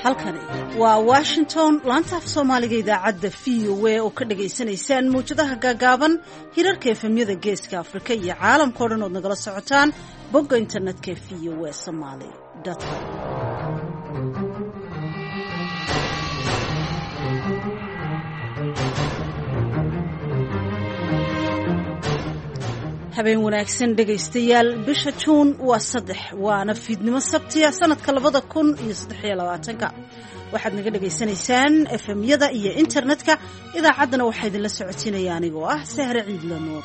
halkani waa Washington laanta af Soomaaliga idaacadda VOA oo ka dhageysanaysaan muujadaha gaagaaban hirarka efemyada geeska Afrika iyo caalamka oo dhan oo nagala socotaan bogga internetka voasomali.com. habeen wanaagsan dhegaystayaal bisha Juun waa 3 waana fiidnimo sabtiya sanadka 2023 waxaad naga dhageysanaysaan FM-yada iyo internetka idaacaddana waxaa idinla socotinaya anigoo ah Sahre Ciidla Nuur.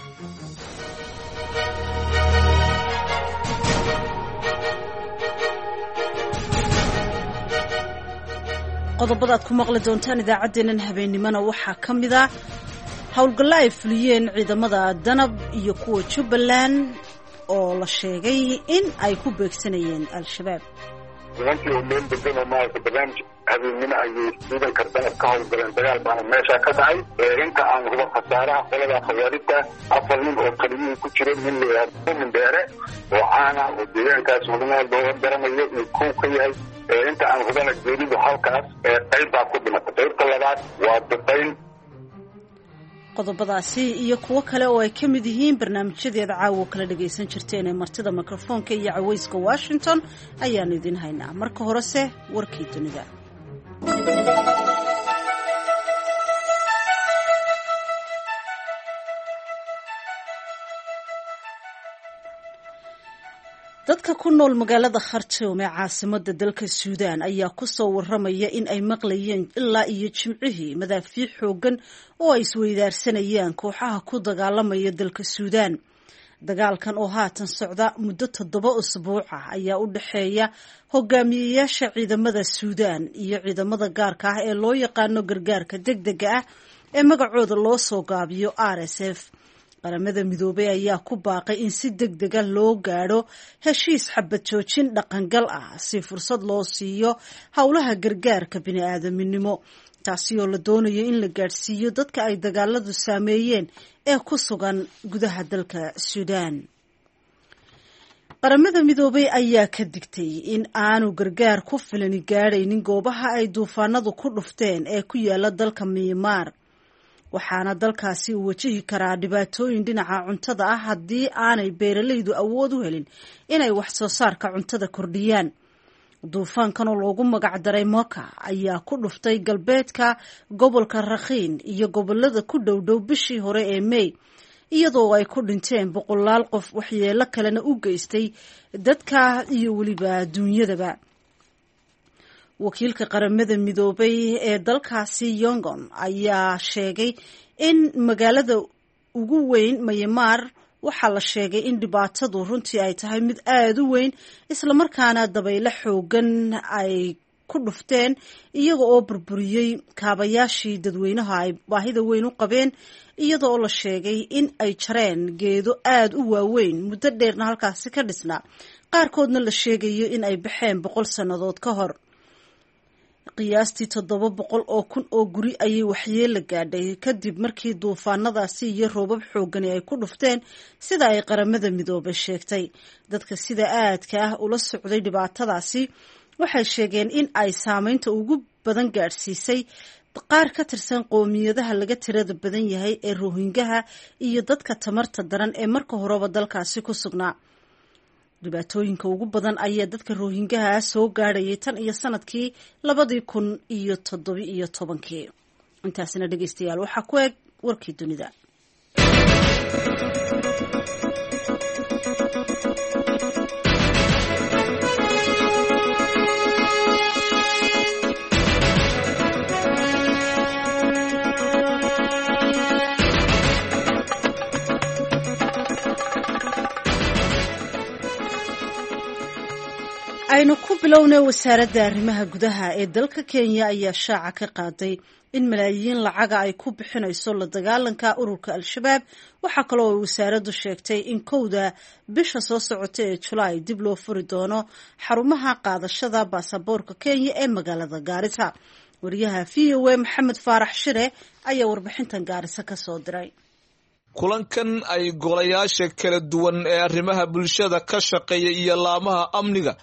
qodobada aad ku maqli doontaan idaacaddeenan habeennimona waxaa ka mid ah howlgalla ay fuliyeen ciidamada danab iyo kuwa Jubbaland oo la sheegay in ay ku beegsanayeen al-shabaab. nimankii oo meel degan oo maaragtay barnaamij habeenimo ayay ciidanka danab ka howlgaleen dagaal baana meesha ka dhacay. inta aan hubo khasaaraha qolada khawaarijta 4 nin oo kaliyiin ku jira nin la yiraahdo Mindheere oo caana oo deegaankaas wadnaha looga daramayo inuu ku ka yahay. inta aan hubana geeridu halkaas qayb baa ku dhimatay. qaybta labaad waa duqeyn. qodobadaasi iyo kuwo kale oo ay ka mid yihiin barnaamijyadeeda caawa kala dhagaysan jirteen ee martida mikrofoonka iyo cawayska Washington ayaanu idin haynaa. marka horese warkii dunida. dadka ku nool magaalada Khartoum ee caasimadda dalka Suudaan ayaa ku soo waramaya in ay maqlayeen ilaa iyo jimcihii madaafiic xoogan oo ay isweydaarsanayaan kooxaha ku dagaalamaya dalka Suudaan. dagaalkan oo haatan socda muddo 7 usbuuc ah ayaa u dhaxeeya hogaamiyeyaasha ciidamada Suudaan iyo ciidamada gaarka ah ee loo yaqaano gargaarka degdega ah ee magacooda loo soo gaabiyo RSF. qaramada midoobay ayaa ku baaqay in si degdega loo gaadho heshiis xabad joojin dhaqangal ah si fursad loo siiyo howlaha gargaarka bini'aadaminimo taasi oo la doonayo in la gaadhsiiyo dadka ay dagaaladu saameeyeen ee ku sugan gudaha dalka Suudaan. qaramada midoobay ayaa ka digtay in aanu gargaar ku filan gaadhaynin goobaha ay duufaanadu ku dhufteen ee ku yaala dalka Myanmar. waxaana dalkaasi uu wajihi karaa dhibaatooyin dhinaca cuntada ah haddii aanay beeralaydu awood u helin inay wax soo saarka cuntada kordhiyaan. duufaankan oo loogu magac daray Moka ayaa ku dhuftay galbeedka gobolka Rakhine iyo gobolada ku dhowdhow bishii hore ee May iyadoo ay ku dhinteen 100 qof waxyeelo kalena u geystay dadka iyo weliba duunyadaba. wakiilka qaramada midoobay ee dalkaasi Yangon ayaa sheegay in magaalada ugu weyn Myanmar waxaa la sheegay in dhibaatadu runtii ay tahay mid aad u weyn isla markaana dabaylo xoogan ay ku dhufteen iyaga oo burburiyay kaabayaashii dadweynaha ay baahida weyn u qabeen iyada oo la sheegay in ay jareen geedo aad u waaweyn muddo dheerna halkaasi ka dhisnaa qaarkoodna la sheegayo in ay baxeen 100 sannadood ka hor. qiyaastii 700 oo kun oo guri ayay waxyeelo gaadhay kadib markii duufaanadaasi iyo roobab xoogani ay ku dhufteen sida ay qaramada midoobay sheegtay. dadka sida aadka ah ula socday dhibaatadaasi waxay sheegeen in ay saameynta ugu badan gaadhsiisay qaar ka tirsan qoomiyadaha laga tirada badan yahay ee Rohingya iyo dadka tamarta daran ee marka horeba dalkaasi ku sugnaa. dhibaatooyinka ugu badan ayaa dadka Rohingya soo gaadhayay tan iyo sanadkii 2017. intaasina dhageystayaal waxaa ku eg warkii dunida. aynu ku bilownay wasaaradda arrimaha gudaha ee dalka Kenya ayaa shaaca ka qaaday in malaayiin lacaga ay ku bixinayso la dagaalanka ururka al-shabaab. waxa kale oo wasaaraddu sheegtay in kowda bisha soo socota ee July dib loo furi doono xarumaha qaadashada baasaboorka Kenya ee magaalada Garissa. wariyaha VOA Maxamed Faarax Shire ayaa warbixintan Garissa ka soo diray. kulankan ay golayaasha kala duwan ee arrimaha bulshada ka shaqeeya iyo laamaha amniga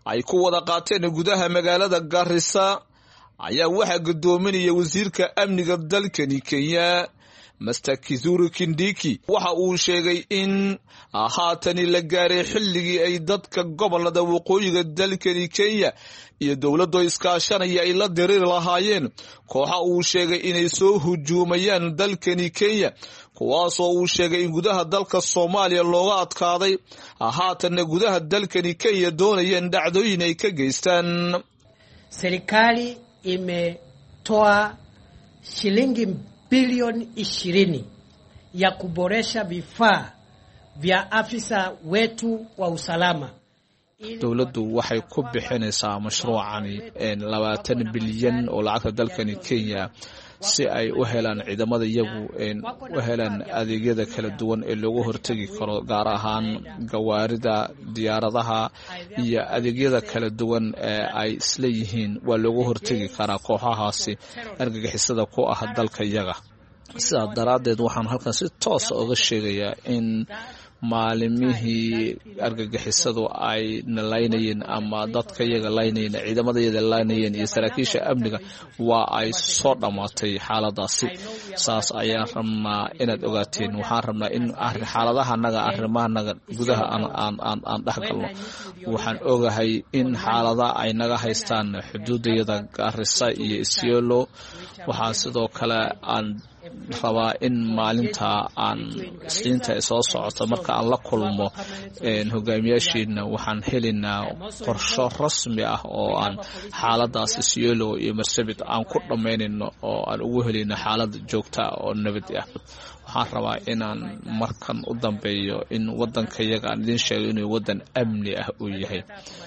ay ku wada qaateen gudaha magaalada Garissa ayaa waxaa gudoominaya wasiirka amniga dalkani Kenya Mr. Kithure Kindiki. Waxa uu sheegay in haatan la gaaray xilligii ay dadka gobolada waqooyiga dalkani Kenya iyo dawladda iskaashanaya ay la diriir lahaayeen kooxa uu sheegay inay soo hujuumayaan dalkani Kenya kuwaas oo uu sheegay in gudaha dalka Soomaaliya looga adkaaday haatan gudaha dalkani Kenya doonayeen dhacdooyin ay ka geystaan. Serikali imetoa shilingi bilioni 20 ya kuboresha vifaa vya afisa wetu wa usalama. Dawladdu waxay ku bixinaysaa mashruucani 20 bilyan oo lacagta dalkani Kenya si ay u helaan ciidamada iyagu u helaan adeegyada kala duwan ee looga hortagi karo gaar ahaan gawaarida diyaaradaha iyo adeegyada kala duwan ee ay isla yihiin waa looga hortagi karaa kooxahaasi argagixisada ku ah dalka iyaga. sidaa daraadeed waxaan halkan si toos ah uga sheegayaa in maalimihii argagixisadu ay nalaynayeen ama dadka iyaga laynayeen ciidamada iyaga laynayeen iyo saraakiisha amniga waa ay soo dhamaatay xaaladaasi. saas ayaan rabnaa inaad ogaateen. waxaan rabnaa in xaaladahanaga arrimahanaga gudaha aan dhexgalno. waxaan ogahay in xaalada ay naga haystaan xuduudayada Garissa iyo Isiolo. waxaa sidoo kale aan rabaa in maalinta aan isniinta soo socoto marka aan la kulmo hogaamiyaasheena waxaan helinaa qorshe rasmi ah oo aan xaaladaas Isiolo iyo Marsabit aan ku dhameynayno oo aan ugu helina xaalad joogta oo nabad ah. waxaan rabaa inaan markan u dambeeyo in wadanka iyaga aan idin sheego inuu wadan amni ah uu yahay.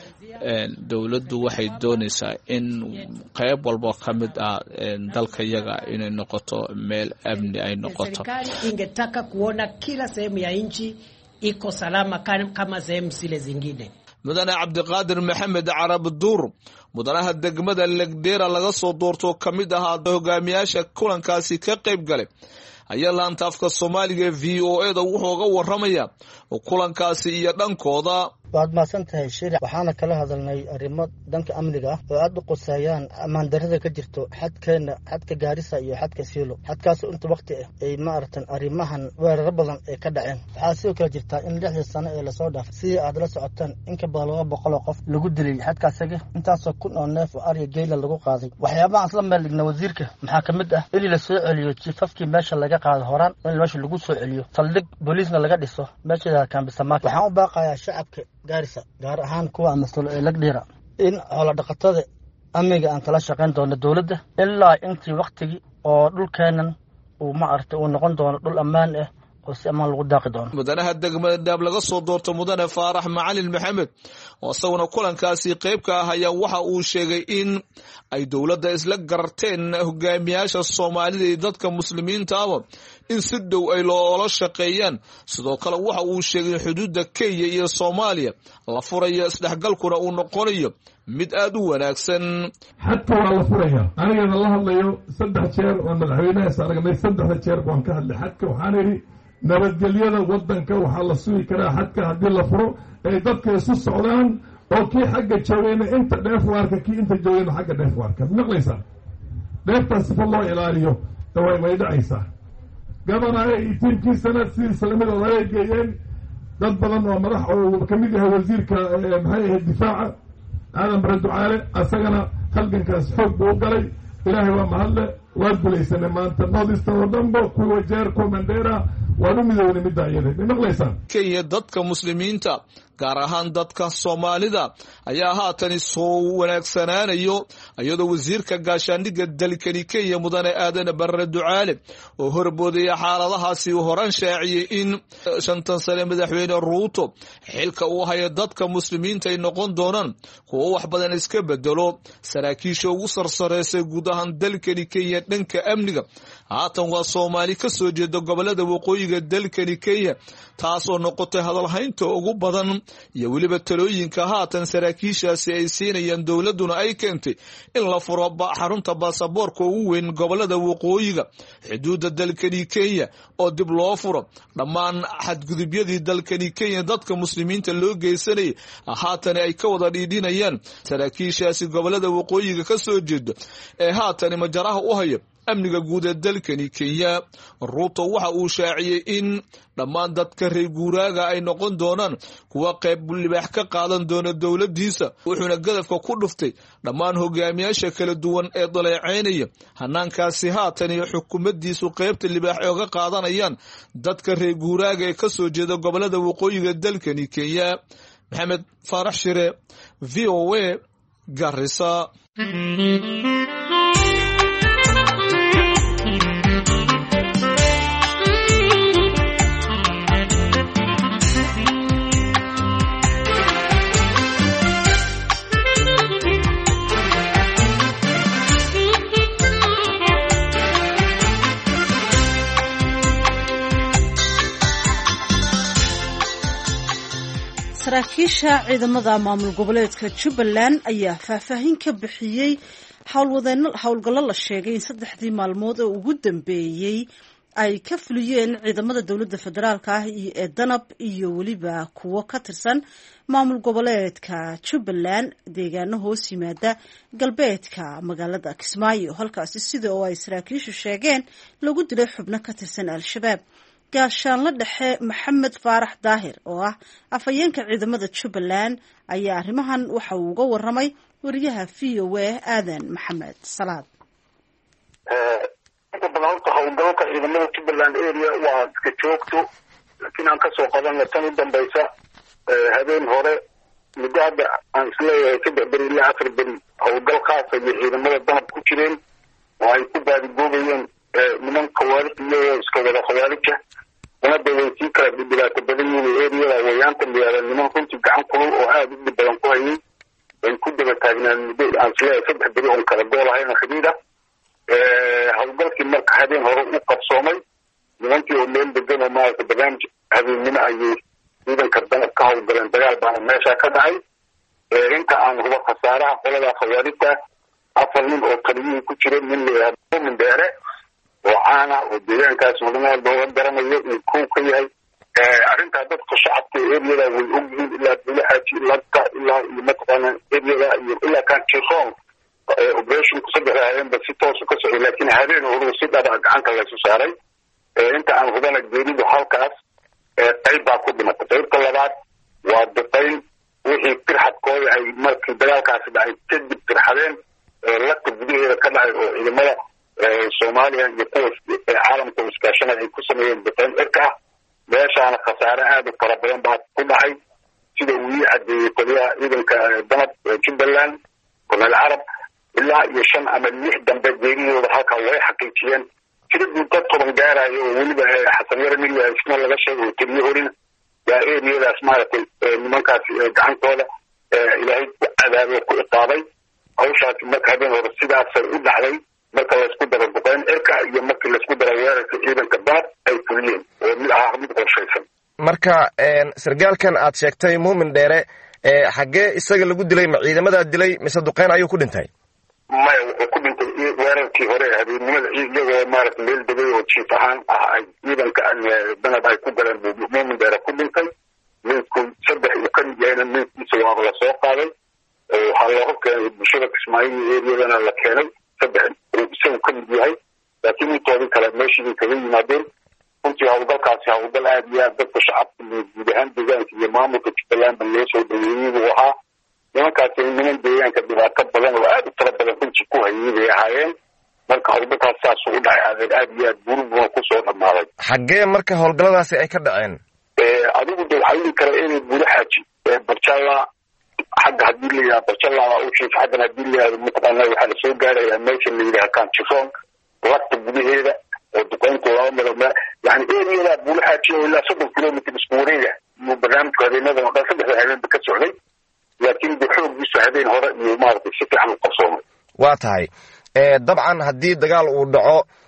dawladdu waxay doonaysaa in qayb walba kamid ah dalka iyaga inay noqoto meel amni ay noqoto. Ingetaka kuona kila sehemu ya nchi iko salama kama sehemu zile zingine. Mudane Cabdiqaadir Maxamed Carab Duur mudanaha degmada Legdera laga soo doorto kamid ah hogaamiyaasha kulankaasi ka qayb galay ayaa laanta afka Soomaaliga VOA da wuxuu uga waramaya kulankaasi iyo dhankooda. waad maasantahay shariic waxaana kala hadalnay arrimo danka amniga ah oo aad u qosayaan amaan darada ka jirto xadka Garissa iyo xadka Isiolo. xadkaas inta waqti ah ay maartan arrimahan weerar badan ay ka dhaceen. waxaa sidoo kale jirta in 6 sano ee la soo dhaaf si aad la socotaan in ka badan 200 qof lagu dilay xadkaasaga intaasoo kun oo neef oo ari geela lagu qaaday. waxyaabaha asla meel dhigna wasiirka maxaa kamid ah in la soo celiyo chiefafkii meesha laga qaado horaan in meesha lagu soo celiyo saldhig booliisna laga dhiso meesha Kambisamaad. waxaan u baaqayaa shacabka Garissa gaar ahaan kuwa mas'uul ee Legdera in xoolo dhaqatada amniga aan kala shaqeyn doono dawladda ilaa intii waqtigii oo dhulkeenan uu uu noqon doono dhul ammaan ah oo si amaan lagu daaqi doono. mudanaha degmada Daab laga soo doorto mudane Faarax Macalin Maxamed oo asaguna kulankaasi qayb ka ah ayaa waxa uu sheegay in ay dawladda isla garteen hogaamiyaasha Soomaalida iyo dadka muslimiinta ah in si dhow ay loola shaqeeyaan. sidoo kale waxa uu sheegay xuduudda Kenya iyo Soomaaliya la furayo isdhexgalkuna uu noqonayo mid aad u wanaagsan. xadka waa la furaya. aniga la hadlayo 3 jeer oo madaxweynaha saaragnay 3 jeer baan ka hadlay xadka. waxaan yiri nabadgelyada wadanka waxa la sugi karaa xadka haddii la furo ay dadka isu socdaan oo kii xagga joogayna inta dheef waarka kii inta joogayna xagga dheef waarka. maqlaysaa dheeftaas si loo ilaaliyo way dhacaysaa. gabanaha tiimkii sanad si islamada ay geeyeen dad badan oo madax oo kamid yahay wasiirka difaaca Aadan Bare Ducaale asagana halgankaas xoog buu galay. ilaahay waa mahadle waa guulaysanay maanta noodista oo dhanba kuwa jeer Mandera waa midowna midayada. maqlaysaa Kenya dadka muslimiinta gaar ahaan dadka Soomaalida ayaa haatan soo wanaagsanaanayo iyadoo wasiirka gaashaandhigga dalkani Kenya mudane Aadan Bare Ducaale oo horboodaya xaaladahaasi horan shaaciyay in 5 sano madaxweyne Ruto xilka uu hayo dadka muslimiinta ay noqon doonaan kuwa wax badan iska bedelo. saraakiisha ugu sarsareysay gudaha dalkani Kenya dhanka amniga haatan waa Soomaali ka soo jeeda gobolada waqooyiga dalkani Kenya taasoo noqotay hadal haynta ugu badan iyo weliba talooyinka haatan saraakiishaasi ay siinayaan dowladuna ay keentay in la furo xarunta baasaboorka ugu weyn gobolada waqooyiga, xuduudda dalkani Kenya oo dib loo furo, dhammaan xadgudubyadii dalkani Kenya dadka muslimiinta loo geysanayay haatan ay ka wada dhiidhinayaan saraakiishaasi gobolada waqooyiga ka soo jeeda ee haatan majaraha u haya amniga guud ee dalkani Kenya. Ruto waxa uu shaaciyay in dhammaan dadka reer guuraaga ay noqon doonaan kuwa qayb libaax ka qaadan doona dowladiisa, wuxuuna gadafka ku dhuftay dhammaan hogaamiyaasha kala duwan ee dhaleeceynaya hanaankaasi haatan iyo xukuumadiisu qaybta libaax ooga qaadanayaan dadka reer guuraaga ee ka soo jeeda gobolada waqooyiga dalkani Kenya. Maxamed Faarax Shire, VOA, Garissa. saraakiisha ciidamada maamul goboleedka Jubbaland ayaa faahfaahin ka bixiyay howlgallo la sheegay in 3 maalmood oo ugu dambeeyay ay ka fuliyeen ciidamada dowladda federaalka ah ee danab iyo waliba kuwo ka tirsan maamul goboleedka Jubbaland deegaano hoos yimaada galbeedka magaalada Kismaayo, halkaasi sida oo ay saraakiishu sheegeen lagu dilay xubno ka tirsan al-shabaab. gaashaanle dhexe Maxamed Faarax Daahir oo ah afhayeenka ciidamada Jubbaland ayaa arrimahan waxa uu uga waramay wariyaha VOA Aadan Maxamed Salaad. inta badan howlgalka ciidamada Jubbaland area waa iska joogto, laakiin aan ka soo qabanay tan u dambaysa habeen hore muddo hadda aan isleeyahay 3 beri ilaa 4 beri howlgal khaas ah iyo ciidamada danab ku jireen oo ay ku baadigoobayeen niman khawaarij iyo iska wada khawaarija danada way sii kala dhibaato badan yihiin eriyada wayaanta meelo niman runtii gacan kulul oo aad u dhib badan ku hayay ay ku daba taagnaan muddo aan isleeyahay 3 beri oo kala gool ahayn xidhiidha. howlgalkii marka habeen hore u qabsoomay nimankii oo meel degan oo maaragtay barnaamij habeenimo ayay ciidanka danab ka howlgaleen, dagaal baana meesha ka dhacay. inta aan hubo khasaaraha qolada khawaarijta 4 nin oo taliyihii ku jiray nin la yidhaahdo Mindere oo caana oo deegaankaas wadanaha looga garanayo in kuu ka yahay. arrintaa dadka shacabka eriyada way ogyihiin ilaa dulaxaaji lagta ilaa iyo mataqaana eriyada iyo ilaa Kanchison operation ku 3 habeenba si toos ka socday, laakiin habeen hore si dhab ah gacanta la soo saaray. inta aan hubana geeridu halkaas qayb baa ku dhimatay. qaybta labaad waa dadayl wixii firxadkooda ay markii dagaalkaasi dhacay kadib firxadeen lagta gudaheeda ka dhacay oo ciidamada Soomaaliya iyo kuwa caalamka iskaashanaya ay ku sameeyeen dadayl cirka ah. meeshaana khasaare aad u fara badan baa ku dhacay sida uu cadeeyay taliyaha ciidanka danab Jubbaland Colonel Arab. ilaa iyo 5 ama 6 dambe geeriyooda halka way xaqiijiyeen sidii dad toban gaarayo oo waliba xasan yar mid isna laga sheegay taliye horin yaa eriyadaas maaragtay nimankaasi gacantooda ilaahay cadaabo ku iqaabay. hawshaasi marka habeen hore sidaas u dhacday marka la isku daro duqeyn cirka iyo marka la isku daro weerarka ciidanka danab ay fuliyeen oo mid ah mid qorshaysan. marka sargaalkan aad sheegtay Muumin Dheere xagee isaga lagu dilay ma ciidamada dilay mise duqeyn ayuu ku dhintay? maya wuxuu ku dhintay weerarkii hore habeenimada iyagoo maaragtay meel degay oo jiif ahaan ah ay ciidanka danab ay ku galeen Muumin Dheere ku dhintay. meydku 3 uu ka mid yahayna meydkiisa waa la soo qaaday waxaa looga keenay bulshada Kismaayo eriyadana la keenay 3 uu isagu ka mid yahay, laakiin intoodii kale meeshii kaga yimaadeen. runtii howlgalkaasi howlgal aad iyo aad dadka shacabka iyo guud ahaan deegaanka iyo maamulka Jubbaland loo soo dhaweeyay buu ahaa. nimankaasi niman deegaanka dhibaato badan oo aad u tiro badan runtii ku hayay bay ahaayeen. marka howlgalkaas saas u dhacay aad iyo aad burbur ku soo dhamaaday. xagee marka howlgalladaasi ay ka dhaceen? adigu waxay kala inay Buulaxaaji Barjalla xagga hadii la yiraahdo Barjalla oo shiif xaggan hadii la yiraahdo mataqaana waxa la soo gaarayaa meesha la yiraahdo Kanchison lagta gudaheeda oo duqeynta loo maro yani eriyada Buulaxaaji oo ilaa 3 kilomitir isku wareega iyo barnaamijka habeenada oo 3 habeen ka socday, laakiin xooggiisu habeen hore iyo maaragtay si fiican u qabsoomay. waa tahay dabcan haddii dagaal uu dhaco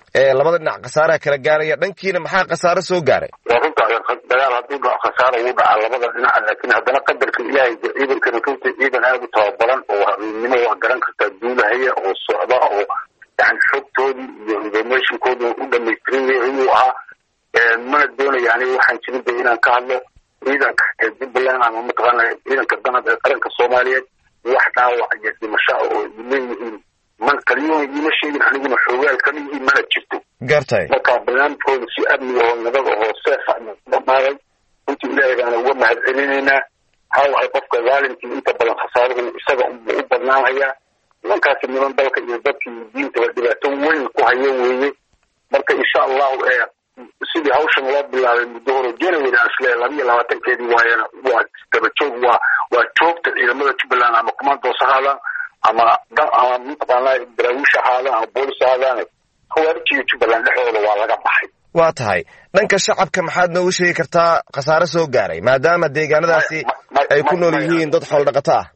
labada dhinac khasaaraha kala gaaraya, dhankiina maxaa khasaaro soo gaaray? waa runta dagaal hadduu dhaco khasaaro ugu dhaca labada dhinac, laakiin haddana qadarka ilaahay ciidankana runta ciidan aad u tababaran oo habeennimo waa garan kartaa duulahaya oo socda oo yani xogtoodii iyo informationkoodi u dhamaystiran yahay inuu ahaa. mana doonaya aniga waxaan jirinba inaan ka hadlo ciidanka jubbaland ama mataqaana ciidanka danab ee qaranka soomaaliyeed wax dhaawac iyo dhimasho oo leeyihiin man kaliyo ima sheegin, aniguna xoogaal kama yihiin mana jirto. gartay marka barnaamijkooda si amniga oo nabad ahoo seefa dhamaaday runtii ilaahay baana uga mahad celinaynaa. haw ay qofka zaalimkii inta badan khasaaruhu isaga u badnaanayaa. nimankaasi niman dalka iyo dadkii diintaba dhibaato weyn ku hayo weeye. marka insha allahu sidii hawshan loo bilaabay muddo hore January aan isleeyahay 22 waayana waa dabajoog waa joogta ciidamada Jubbaland ama commandos ahaadaan ama mataqaanaa daraawiish ahaadaan ama boolis ahaadaan. khawaarijiga Jubbaland dhexdooda waa laga baxay. waa tahay dhanka shacabka maxaad noogu sheegi kartaa khasaare soo gaaray maadaama deegaanadaasi ay ku nool yihiin dad xoolo dhaqato ah?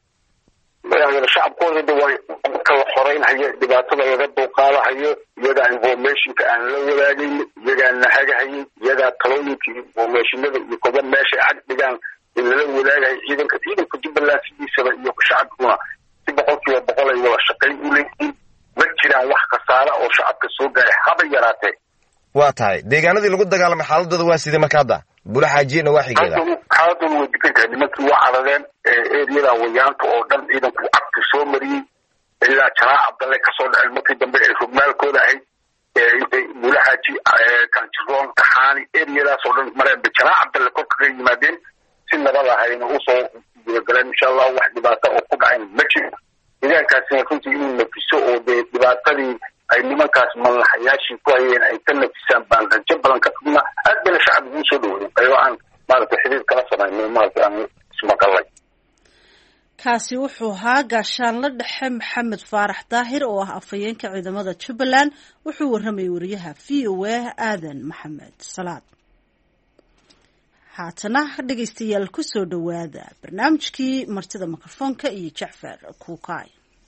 shacabkooda waa marka la xoreynhayo dhibaatada laga dulqaadahayo, iyagaa informationka aan la wadaagayn, iyagaa nahagahayo, iyagaa talooyinka informationada iyo koba meesha cag dhigaan in lala wadaagayo ciidanka Jubbaland sidiisaba iyo shacabkuna si 100% ay wada shaqayn u leeyihiin. ma jiraan wax khasaare oo shacabka soo gaaray haba yaraatee. waa tahay deegaanadii lagu dagaalamay xaaladooda waa sidee marka hadda Buulaxaajiyana waa xigeeda? xaaladooda way degan tahay. nimankii waa carareen eriyada wayaanta oo dhan ciidanku cagta soo mariyey ilaa Janaac Cabdalle kasoo dhaceen markii dambe ay rugmaalkooda ahayd intay Buulaxaaji Kanjiroon Taxaani eriyadaas oo dhan mareen Janaac Cabdalle korka ka yimaadeen si nabad ahayna usoo gudagaleen. insha allah wax dhibaato oo ku dhacayn ma jiro. deegaankaasina runtii inuu nafiso oo dee dhibaatadii ay nimankaas malaxayaashii ku hayeen ay ka nafisaan baan rajo badan ka qabna. aad bana shacab ugu soo dhaweeyey ayagoo aan maaragtay xiriir kala samaynay maaragtay aan ismaqalay. kaasi wuxuu ahaa gaashaanle dhexe maxamed faarax daahir oo ah afhayeenka ciidamada Jubbaland. wuxuu waramayay wariyaha VOA aadan maxamed salaad. haatana dhegeystayaal ku soo dhawaada barnaamijkii martida mikrofoonka iyo Jacfar Kuukay.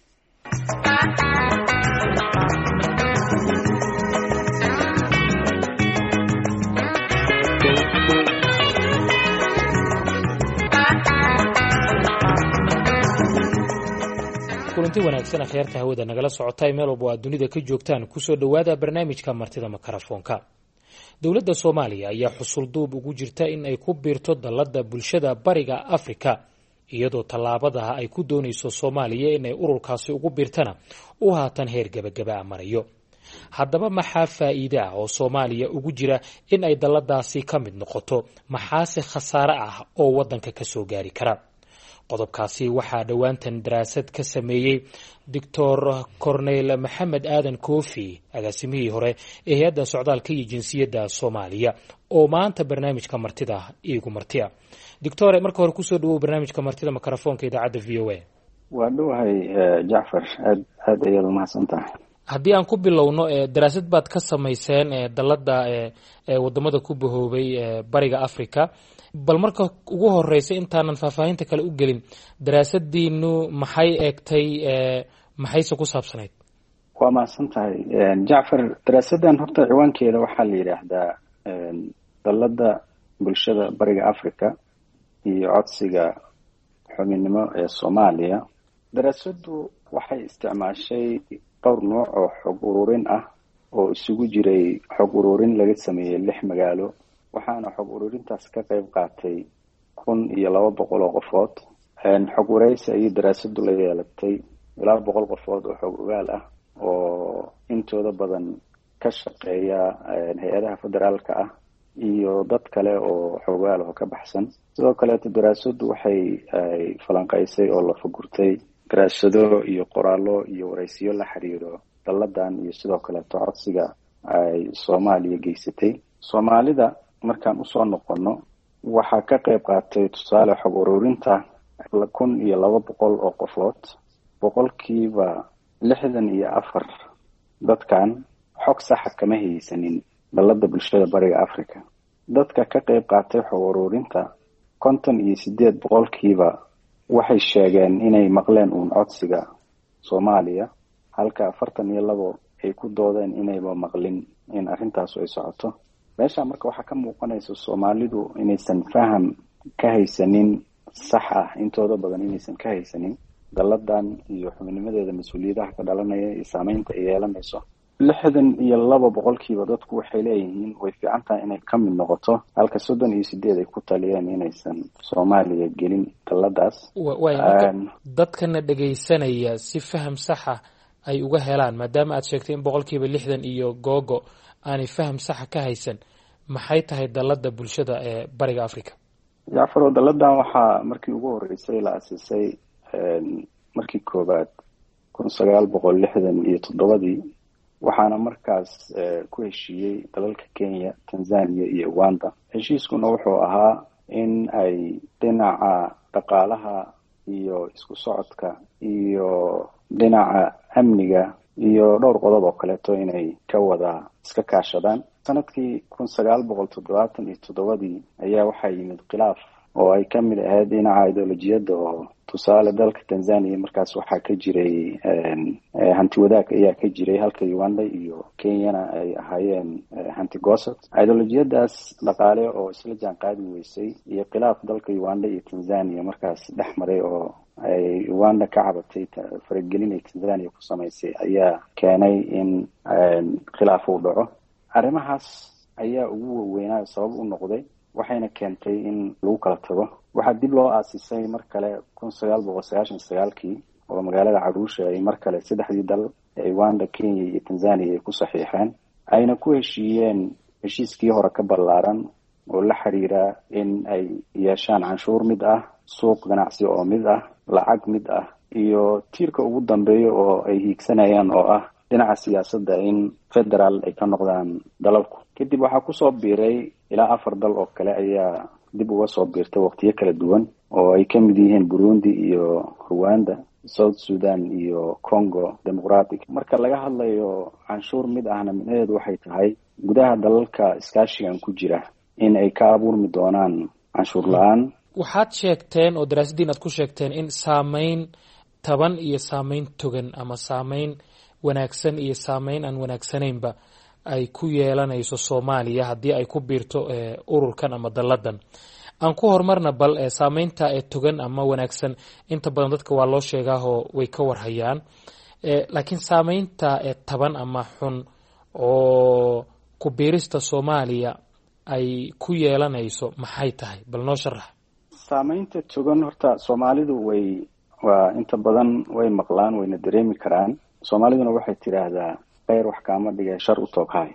kulanti wanaagsan akhyaarta hawada nagala socotay meel walba aad dunida ka joogtaan kusoo dhawaada barnaamijka martida mikrofoonka. dowladda Soomaaliya ayaa xusul duub ugu jirta in ay ku biirto dalladda bulshada bariga Afrika iyadoo tallaabadaha ay ku doonayso Soomaaliya in ay ururkaasi ugu biirtana uu haatan heer gabagaba marayo. haddaba maxaa faa'iido ah oo Soomaaliya ugu jira in ay dalladaasi ka mid noqoto, maxaase khasaare ah oo waddanka ka soo gaari kara? qodobkaasi waxaa dhowaantan daraasad ka sameeyey Dr. Cornel Maxamed Aadan Koofi, agaasimihii hore ee hay'adda socdaalka iyo jinsiyadda Soomaaliya, oo maanta barnaamijka martida iigu martiya. Doctor, marka hore kusoo dhawow barnaamijka martida mikrofoonka idaacadda VOA. waa dhawahay Jacfar, aad ayaad u mahadsantahay. haddii aan ku bilowno daraasad baad ka samayseen dalladda wadamada ku bahoobay bariga Afrika, bal marka ugu horeysa intaanan faahfaahinta kale u gelin, daraasadiinu maxay eegtay, maxayse ku saabsanayd? waa mahadsantahay Jacfar. daraasadan horta ciwaankeeda waxaa la yidhaahdaa dalladda bulshada bariga Afrika iyo codsiga xubinimo ee Soomaaliya. daraasadu waxay isticmaashay dhowr nooc oo xog ururin ah oo isugu jiray xog ururin laga sameeyey 6 magaalo, waxaana xog ururintaas ka qayb qaatay 1,200 oo qofood. xog wareysi ayay daraasadu la yeelatay ilaa 100 qofood oo xog ogaal ah oo intooda badan ka shaqeeya hay-adaha federaalka ah iyo dad kale oo xog ogaal oo ka baxsan. sidoo kale daraasadu waxay falanqaysay oo la fagurtay daraasado iyo qoraallo iyo wareysiyo la xiriiro dalladan iyo sidoo kale codsiga ay Soomaaliya geysatay. Soomaalida markaan usoo noqono waxaa ka qayb qaatay tusaale xog ururinta 1,200 oo qofood. boqolkiiba 64 dadkan xog saxa kama haysanin dalladda bulshada bariga Afrika. dadka ka qayb qaatay xog ururinta 58 boqolkiiba waxay sheegeen inay maqleen codsiga Soomaaliya, halka 42 ay ku doodeen inayba maqlin in arrintaas ay socoto. meesha marka waxaa ka muuqanaysa Soomaalidu inaysan faham ka haysanin sax ah, intooda badan inaysan ka haysanin daladan iyo xubinnimadeeda mas'uuliyadaha ka dhalanaya iyo saameynta ay yeelanayso. 62% dadku waxay leeyihiin way fiican tahay inay ka mid noqoto, halka 38 ay ku taliyeen inaysan Soomaaliya gelin daladaas. dadkana dhageysanaya si faham sax ah ay uga helaan, maadaama aad sheegtay in 60% iyo googo aanay faham sax ka haysan, maxay tahay dalada bulshada ee Bariga Afrika? Jacfar, daladan waxaa markii ugu horeysay la aasasay markii koobaad 1967 waxaana markaas ku heshiiyey dalalka Kenya, Tanzania iyo Uganda. heshiiskuna wuxuu ahaa in ay dhinaca dhaqaalaha iyo isku socodka iyo dhinaca amniga iyo dhowr qodob oo kaleeto inay ka wada iska kaashadaan. sanadkii 1977 ayaa waxaa yimid khilaaf oo ay ka mid ahayd dhinaca ideolojiyadda oo tusaale dalka Tanzania markaas waxaa ka jiray hanti wadaag ayaa ka jiray, halka Uganda iyo Kenyana ay ahaayeen hanti goosad. ideolojiyadaas dhaqaale oo isla jaan qaadi weysay iyo khilaaf dalka Uganda iyo Tanzania markaas dhex maray oo ay Uganda ka cabatay faragelin ay Tanzania ku samaysay ayaa keenay in khilaaf uu dhaco. arrimahaas ayaa ugu waaweynaa sabab u noqday, waxayna keentay in lagu kala tago. waxaa dib loo aasisay mar kale 1999 oo magaalada Arusha ay mar kale saddexdii dal ee Uganda, Kenya iyo Tanzania ay ku saxiixeen, ayna ku heshiiyeen heshiiskii hore ka ballaaran oo la xiriira in ay yeeshaan canshuur mid ah, suuq ganacsi oo mid ah, lacag mid ah, iyo tiirka ugu dambeeya oo ay hiigsanayaan oo ah dhinaca siyaasadda in federal ay ka noqdaan dalalku. kadib waxaa kusoo biiray ilaa 4 dal oo kale ayaa dib uga soo biirtay waqtiyo kala duwan oo ay ka mid yihiin Burundi iyo Rwanda, South Sudan iyo Congo Democratic. marka laga hadlayo canshuur mid ahna micnaheedu waxay tahay gudaha dalalka iskaashigan ku jira in ay ka abuurmi doonaan canshuur la'aan. waxaad sheegteen oo daraasadiin aad ku sheegteen in saameyn taban iyo saameyn togan ama saameyn wanaagsan iyo saameyn aan wanaagsanaynba ay ku yeelanayso Soomaaliya haddii ay ku biirto ururkan ama daladan. aan ku horumarna bal saameynta togan ama wanaagsan inta badan dadka waa loo sheegaahoo way ka warhayaan, laakiin saameynta taban ama xun oo ku biirista Soomaaliya ay ku yeelanayso maxay tahay? bal noo sharax. saameynta togan horta Soomaalidu waa inta badan way maqlaan, wayna dareemi karaan. Soomaaliduna waxay tiraahdaa khayr wax kaama dhigay shar u tooghay.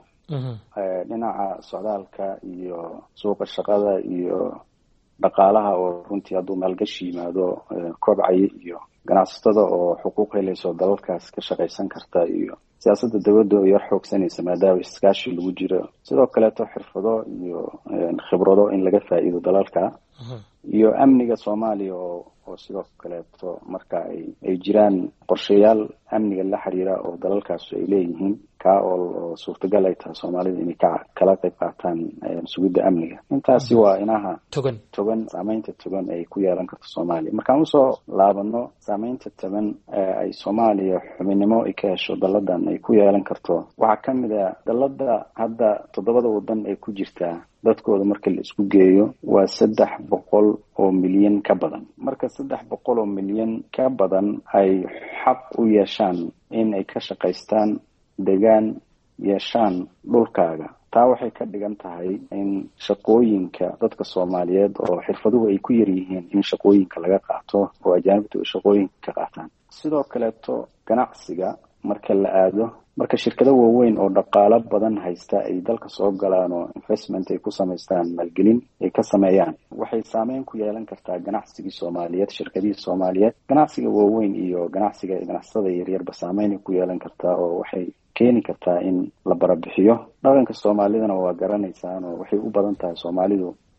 dhinaca socdaalka iyo suuqa shaqada iyo dhaqaalaha oo runtii hadduu maalgashi yimaado kobcaya iyo ganacsatada oo xuquuq helayso dalalkaas ka shaqaysan karta iyo siyaasadda dawladda oo yar xoogsanaysa maadaama iskaashi lagu jiro. sidoo kaleeto xirfado iyo khibrado in laga faa'iido dalalka iyo amniga Soomaaliya oo sidoo kaleeto marka ay jiraan qorshayaal amniga la xiriira oo dalalkaas ay leeyihiin ka oo suurtagal ay tahay Soomaalida inay kala qayb qaataan sugidda amniga. intaasi waa inaha togan saameynta togan ay ku yeelan karto Soomaaliya. markaan usoo laabano saameynta togan ay Soomaaliya xubinnimo ay ka hesho daladan ay ku yeelan karto, waxaa ka mid ah dalada hadda 7 wadan ay ku jirtaa dadkooda marka la isku geeyo waa 300 oo milyan ka badan. marka 300 oo milyan ka badan ay xaq u yeeshaan in ay ka shaqaystaan, degaan, yeeshaan dhulkaaga. taa waxay ka dhigan tahay in shaqooyinka dadka Soomaaliyeed oo xirfaduhu ay ku yar yihiin in shaqooyinka laga qaato oo ajaanibtu shaqooyinka ka qaataan. sidoo kaleeto ganacsiga marka la aado, marka shirkado waaweyn oo dhaqaale badan haysta ay dalka soo galaan oo investment ay ku samaystaan, maalgelin ay ka sameeyaan, waxay saameyn ku yeelan kartaa ganacsigii Soomaaliyeed, shirkadihii Soomaaliyeed. ganacsiga waaweyn iyo ganacsatada yaryarba saameyn ku yeelan kartaa oo waxay keeni kartaa in la barabixiyo. dhaqanka Soomaalidana waa garanaysaan oo waxay u badan tahay Soomaalidu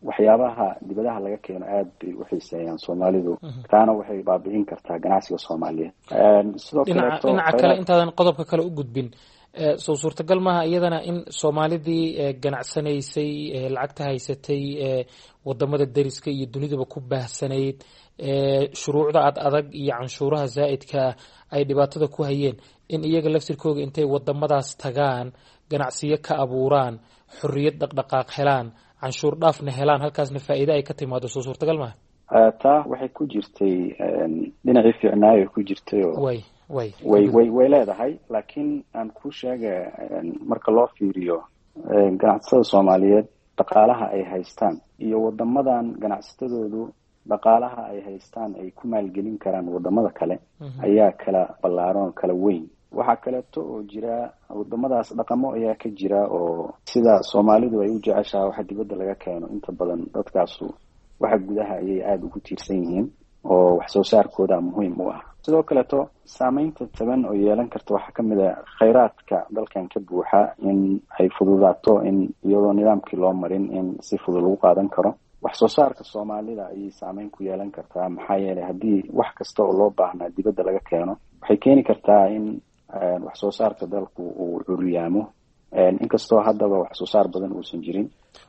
waxyaabaha dibadaha laga keeno aad bay u xiiseeyaan Soomaalidu taana waxay baabi'in kartaa ganacsiga Soomaaliyeed. Sidoo kale dhinaca kale intaadan qodobka kale u gudbin soo suurtagal maaha iyadana in Soomaalidii ganacsanaysay lacagta haysatay wadamada dariska iyo dunidaba ku baahsanayd shuruucda adag iyo canshuuraha zaa'idka ay dhibaatada ku hayeen in iyaga laftirkooda intay wadamadaas tagaan ganacsiyo ka abuuraan xorriyad dhaqdhaqaaq helaan canshuur dhaafna helaan halkaasna faa'iido ay ka timaado soo suurtagal maaha taa waxay ku jirtay dhinacii fiicnaayo ku jirtay oo way leedahay laakiin aan ku sheega marka loo fiiriyo ganacsatada Soomaaliyeed dhaqaalaha ay haystaan iyo wadamadan ganacsatadoodu dhaqaalaha ay haystaan ay ku maalgelin karaan wadamada kale ayaa kala ballaaran kala weyn. waxaa kaleeto oo jira wadamadaas dhaqamo ayaa ka jira oo sida Soomaalidu ay u jeceshahay waxa dibadda laga keeno inta badan dadkaasu waxa gudaha ayay aad ugu tiirsan yihiin oo wax soo saarkooda muhiim u ah. sidoo kaleeto saameynta taban oo yeelan karta waxaa kamid ah kheyraadka dalkan ka buuxa in ay fududaato in iyadoo nidaamkii loo marin in si fudud lagu qaadan karo. wax soo saarka Soomaalida ayay saameyn ku yeelan kartaa maxaa yeelay haddii wax kasta oo loo baahnaa dibadda laga keeno waxay keeni kartaa in wax soo saarka dalku uu curiyaamo inkastoo haddaba wax soo saar badan uusan jirin.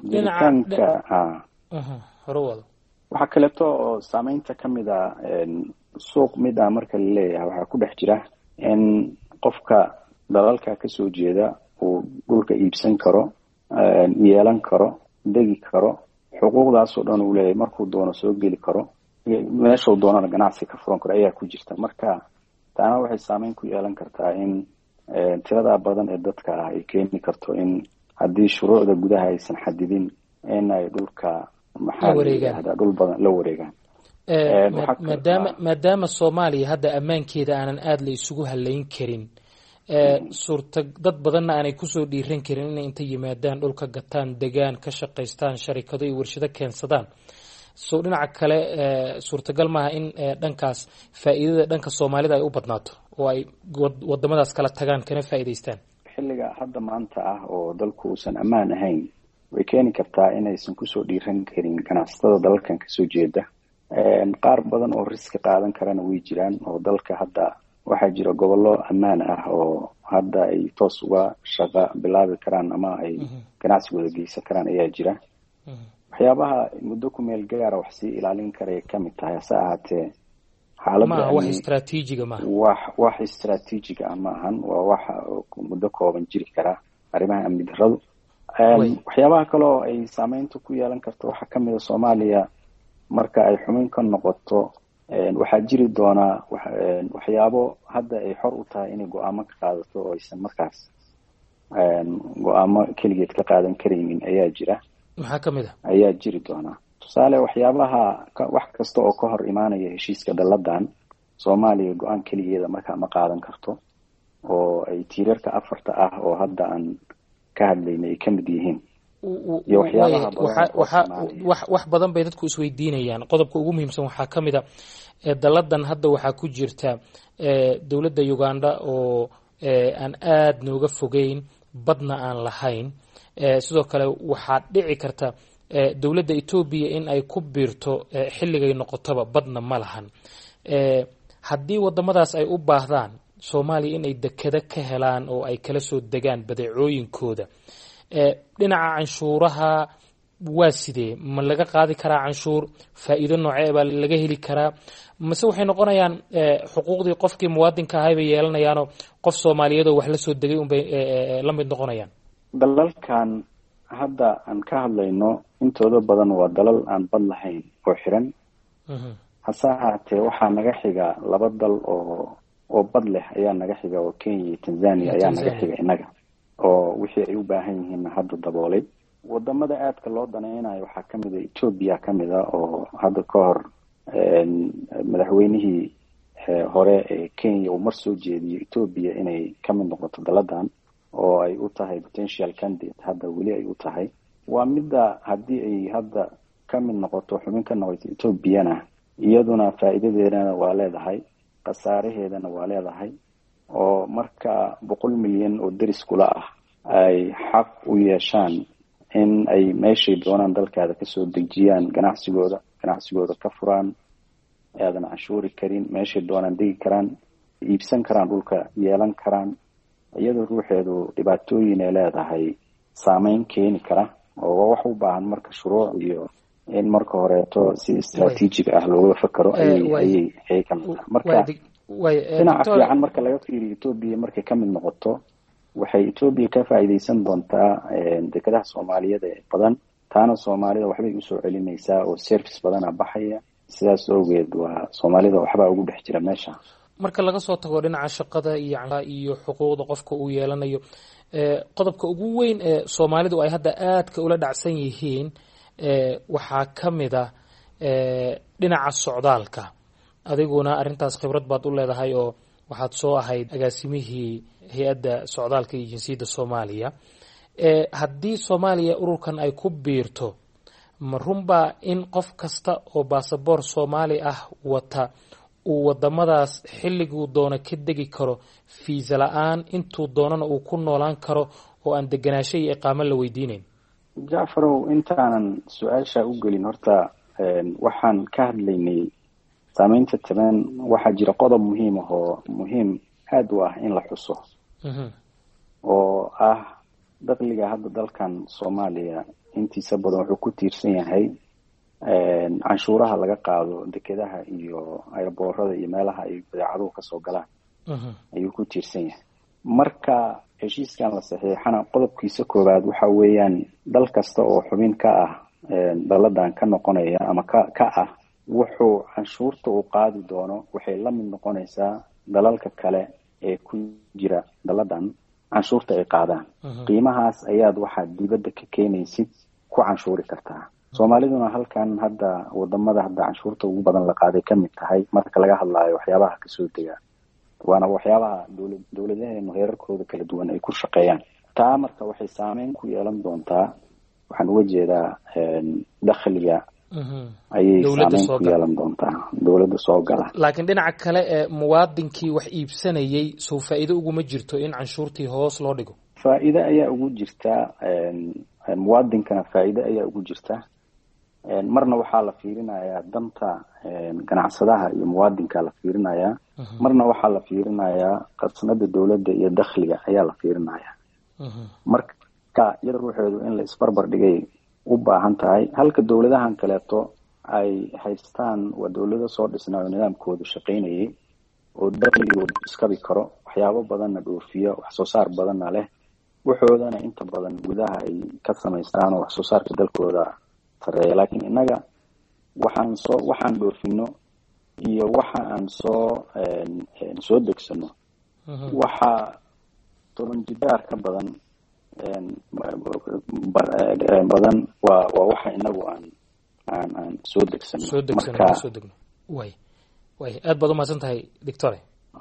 waxaa kaleeto oo saameynta kamid ah suuq mid ah marka la leeyahay waxaa ku dhex jira in qofka dalalka kasoo jeeda uu dhulka iibsan karo yeelan karo degi karo xuquuqdaas oo dhan uu leeyahay markuu doono soo geli karo meeshuu doonana ganacsi ka furan karo ayaa ku jirta. marka taana waxay saameyn ku yeelan kartaa in tirada badan ee dadka ah ay keeni karto in haddii shuruucda gudaha aysan xadidin in ay dhulka dhul badan la wareegaan. maadaama Soomaaliya hadda ammaankeeda aanan aad la isugu halayn karin dad badanna aanay kusoo dhiiran karin inay inta yimaadaan dhulka gataan degaan ka shaqaystaan sharikado iyo warshado keensadaan soo dhinaca kale suurtagal maaha in dhankaas faa'iidada dhanka Soomaalida ay u badnaato oo ay wadamadaas kala tagaan kana faa'iideystaan. xilliga hadda maanta ah oo dalku uusan ammaan ahayn way keeni kartaa inaysan kusoo dhiiran karin ganacsatada dalalkan kasoo jeeda. qaar badan oo riski qaadan karana way jiraan oo dalka hadda waxaa jira gobollo ammaan ah oo hadda ay toos uga shaqo bilaabi karaan ama ay ganacsigooda geysan karaan ayaa jira. waxyaabaha muddo ku meel gaara wax sii ilaalin karay kamid tahay hase ahaatee xaaladda wax istiraatiijiga ma wax istiraatiijiga ma ahan waa wax muddo kooban jiri kara arrimaha amni darradu. waxyaabaha kale oo ay saameynta ku yeelan karto waxaa kamid ah Soomaaliya marka ay xumin ka noqoto waxaa jiri doona waxyaabo hadda ay xor u tahay inay go'aamo ka qaadato oo aysan markaas go'aamo keligeed ka qaadan karaynin ayaa jira. maxaa kamid ah ayaa jiri doona tusaale waxyaabaha wax kasta oo ka hor imaanaya heshiiska daladan Soomaaliya go'aan keligeeda markaa ma qaadan karto oo ay tiirarka afarta ah oo hadda aan ka hadlaynay ay kamid yihiin. wax badan bay dadku isweydiinayaan. qodobka ugu muhiimsan waxaa kamid ah daladan hadda waxaa ku jirta dowladda Uganda oo aan aad nooga fogeyn badna aan lahayn. sidoo kale waxaa dhici karta dowladda Ethiopia in ay ku biirto xilligay noqotaba badna ma lahan. haddii wadamadaas ay u baahdaan Soomaaliya in ay dekada ka helaan oo ay kala soo degaan badeecooyinkooda dhinaca canshuuraha waa sidee ma laga qaadi karaa canshuur faa'iido noocee baa laga heli karaa mase waxay noqonayaan xuquuqdii qofkii muwaadinka ahay bay yeelanayaanoo qof Soomaaliyeed oo wax la soo degay unbay la mid noqonayaan. dalalkan hadda aan ka hadlayno intooda badan waa dalal aan bad lahayn oo xiran. hase ahaatee waxaa naga xiga laba dal oo bad leh ayaa naga xiga oo Kenya iyo Tanzania ayaa naga xiga inaga oo wixii ay u baahan yihiin hadda daboolay. wadamada aadka loo danaynayo waxaa kamid ah Ethiopia kamid ah oo hadda ka hor madaxweynihii hore ee Kenya uu mar soo jeediyay Ethiopia inay kamid noqoto daladan oo ay u tahay potential candidate hadda weli ay u tahay. waa midda haddii ay hadda kamid noqoto xubin ka noqoto Ethiopiana iyaduna faa'iidadeedana waa leedahay qasaaraheedana waa leedahay oo marka 100 milyan oo deris kula ah ay xaq u yeeshaan in ay meeshay doonaan dalkaada kasoo dejiyaan ganacsigooda ka furaan, aadan canshuuri karin, meeshay doonaan degi karaan, iibsan karaan, dhulka yeelan karaan. iyadoo ruuxeedu dhibaatooyin ay leedahay, saameyn keeni kara, oo wax u baahan marka shuruuc iyo in marka horeeto si istaraatiijig ah looga fakaro ayay ka mid tahay. Marka dhinaca fiican marka laga fiiriyo Ethiopia markay ka mid noqoto, waxay Ethiopia ka faa'iideysan doontaa dekedaha Soomaaliyeed ee badan, taana Soomaalida waxbay usoo celinaysaa oo service badana baxaya. sidaas awgeed waa Soomaalida waxba ugu dhex jira meesha. marka laga soo tago dhinaca shaqada iyo xuquuqda qofka uu yeelanayo, qodobka ugu weyn ee Soomaalidu ay hadda aadka ula dhacsan yihiin waxaa ka mid ah dhinaca socdaalka. adiguna arrintaas khibrad baad u leedahay oo waxaad soo ahayd agaasimihii hay-adda socdaalka iyo jinsiyadda Soomaaliya. haddii Soomaaliya ururkan ay ku biirto, ma runbaa in qof kasta oo baasaboor Soomaali ah wata uu wadamadaas xilliguu doono ka degi karo, fiisa la-aan, intuu doonana uu ku noolaan karo oo aan deganaansho iyo iqaamo la weydiinayn? Jacfarow, intaanan su-aasha u gelin, horta waxaan ka hadlaynay saameynta taban. waxaa jira qodob muhiim ah oo muhiim aad u ah in la xuso, oo ah dakhliga hadda dalkan Soomaaliya intiisa badan wuxuu ku tiirsan yahay canshuuraha laga qaado dekedaha iyo airboorada iyo meelaha ay badeecaduhu kasoo galaan ayuu ku tiirsan yahay. marka heshiiskan la saxiixana qodobkiisa koowaad waxa weeyaan dal kasta oo xubin ka ah daladan ka noqonaya ama ka ah, wuxuu canshuurta uu qaadi doono waxay la mid noqonaysaa dalalka kale ee ku jira daladan canshuurta ay qaadaan. qiimahaas ayaad waxaad dibadda ka keenaysid ku canshuuri kartaa. Soomaaliduna halkan hadda wadamada hadda canshuurta ugu badan la qaaday ka mid tahay marka laga hadlaayo waxyaabaha kasoo dega, waana waxyaabaha dowladaheenu heerarkooda kala duwan ay ku shaqeeyaan. taa marka waxay saameyn ku yeelan doontaa, waxaan uga jeedaa dakhliga ayay saameyn ku yeelan doontaa dowladda soo gala. laakiin dhinaca kale muwaadinkii wax iibsanayay soo faa'iido uguma jirto in canshuurtii hoos loo dhigo? faa'iido ayaa ugu jirta, muwaadinkana faa'iido ayaa ugu jirta. marna waxaa la fiirinayaa danta ganacsadaha iyo muwaadinka la fiirinayaa, marna waxaa la fiirinayaa qasnada dowladda iyo dakhliga ayaa la fiirinayaa. marka iyada ruuxeedu in la isbarbar dhigay u baahan tahay. halka dowladahan kaleeto ay haystaan waa dowlado soo dhisnaa oo nidaamkoodu shaqaynayay oo dakhligoodu iskabi karo, waxyaabo badanna dhoofiya, wax soo saar badanna leh, waxoodana inta badan gudaha ay ka samaystaan oo wax soo saarka dalkooda sareeya. laakiin innaga waxaan dhoofino iyo waxa aan soo degsano waxaa 10 jibaar ka badan waa waxa inagu aan soo degsano. way aad baad u mahadsan tahay Doctor.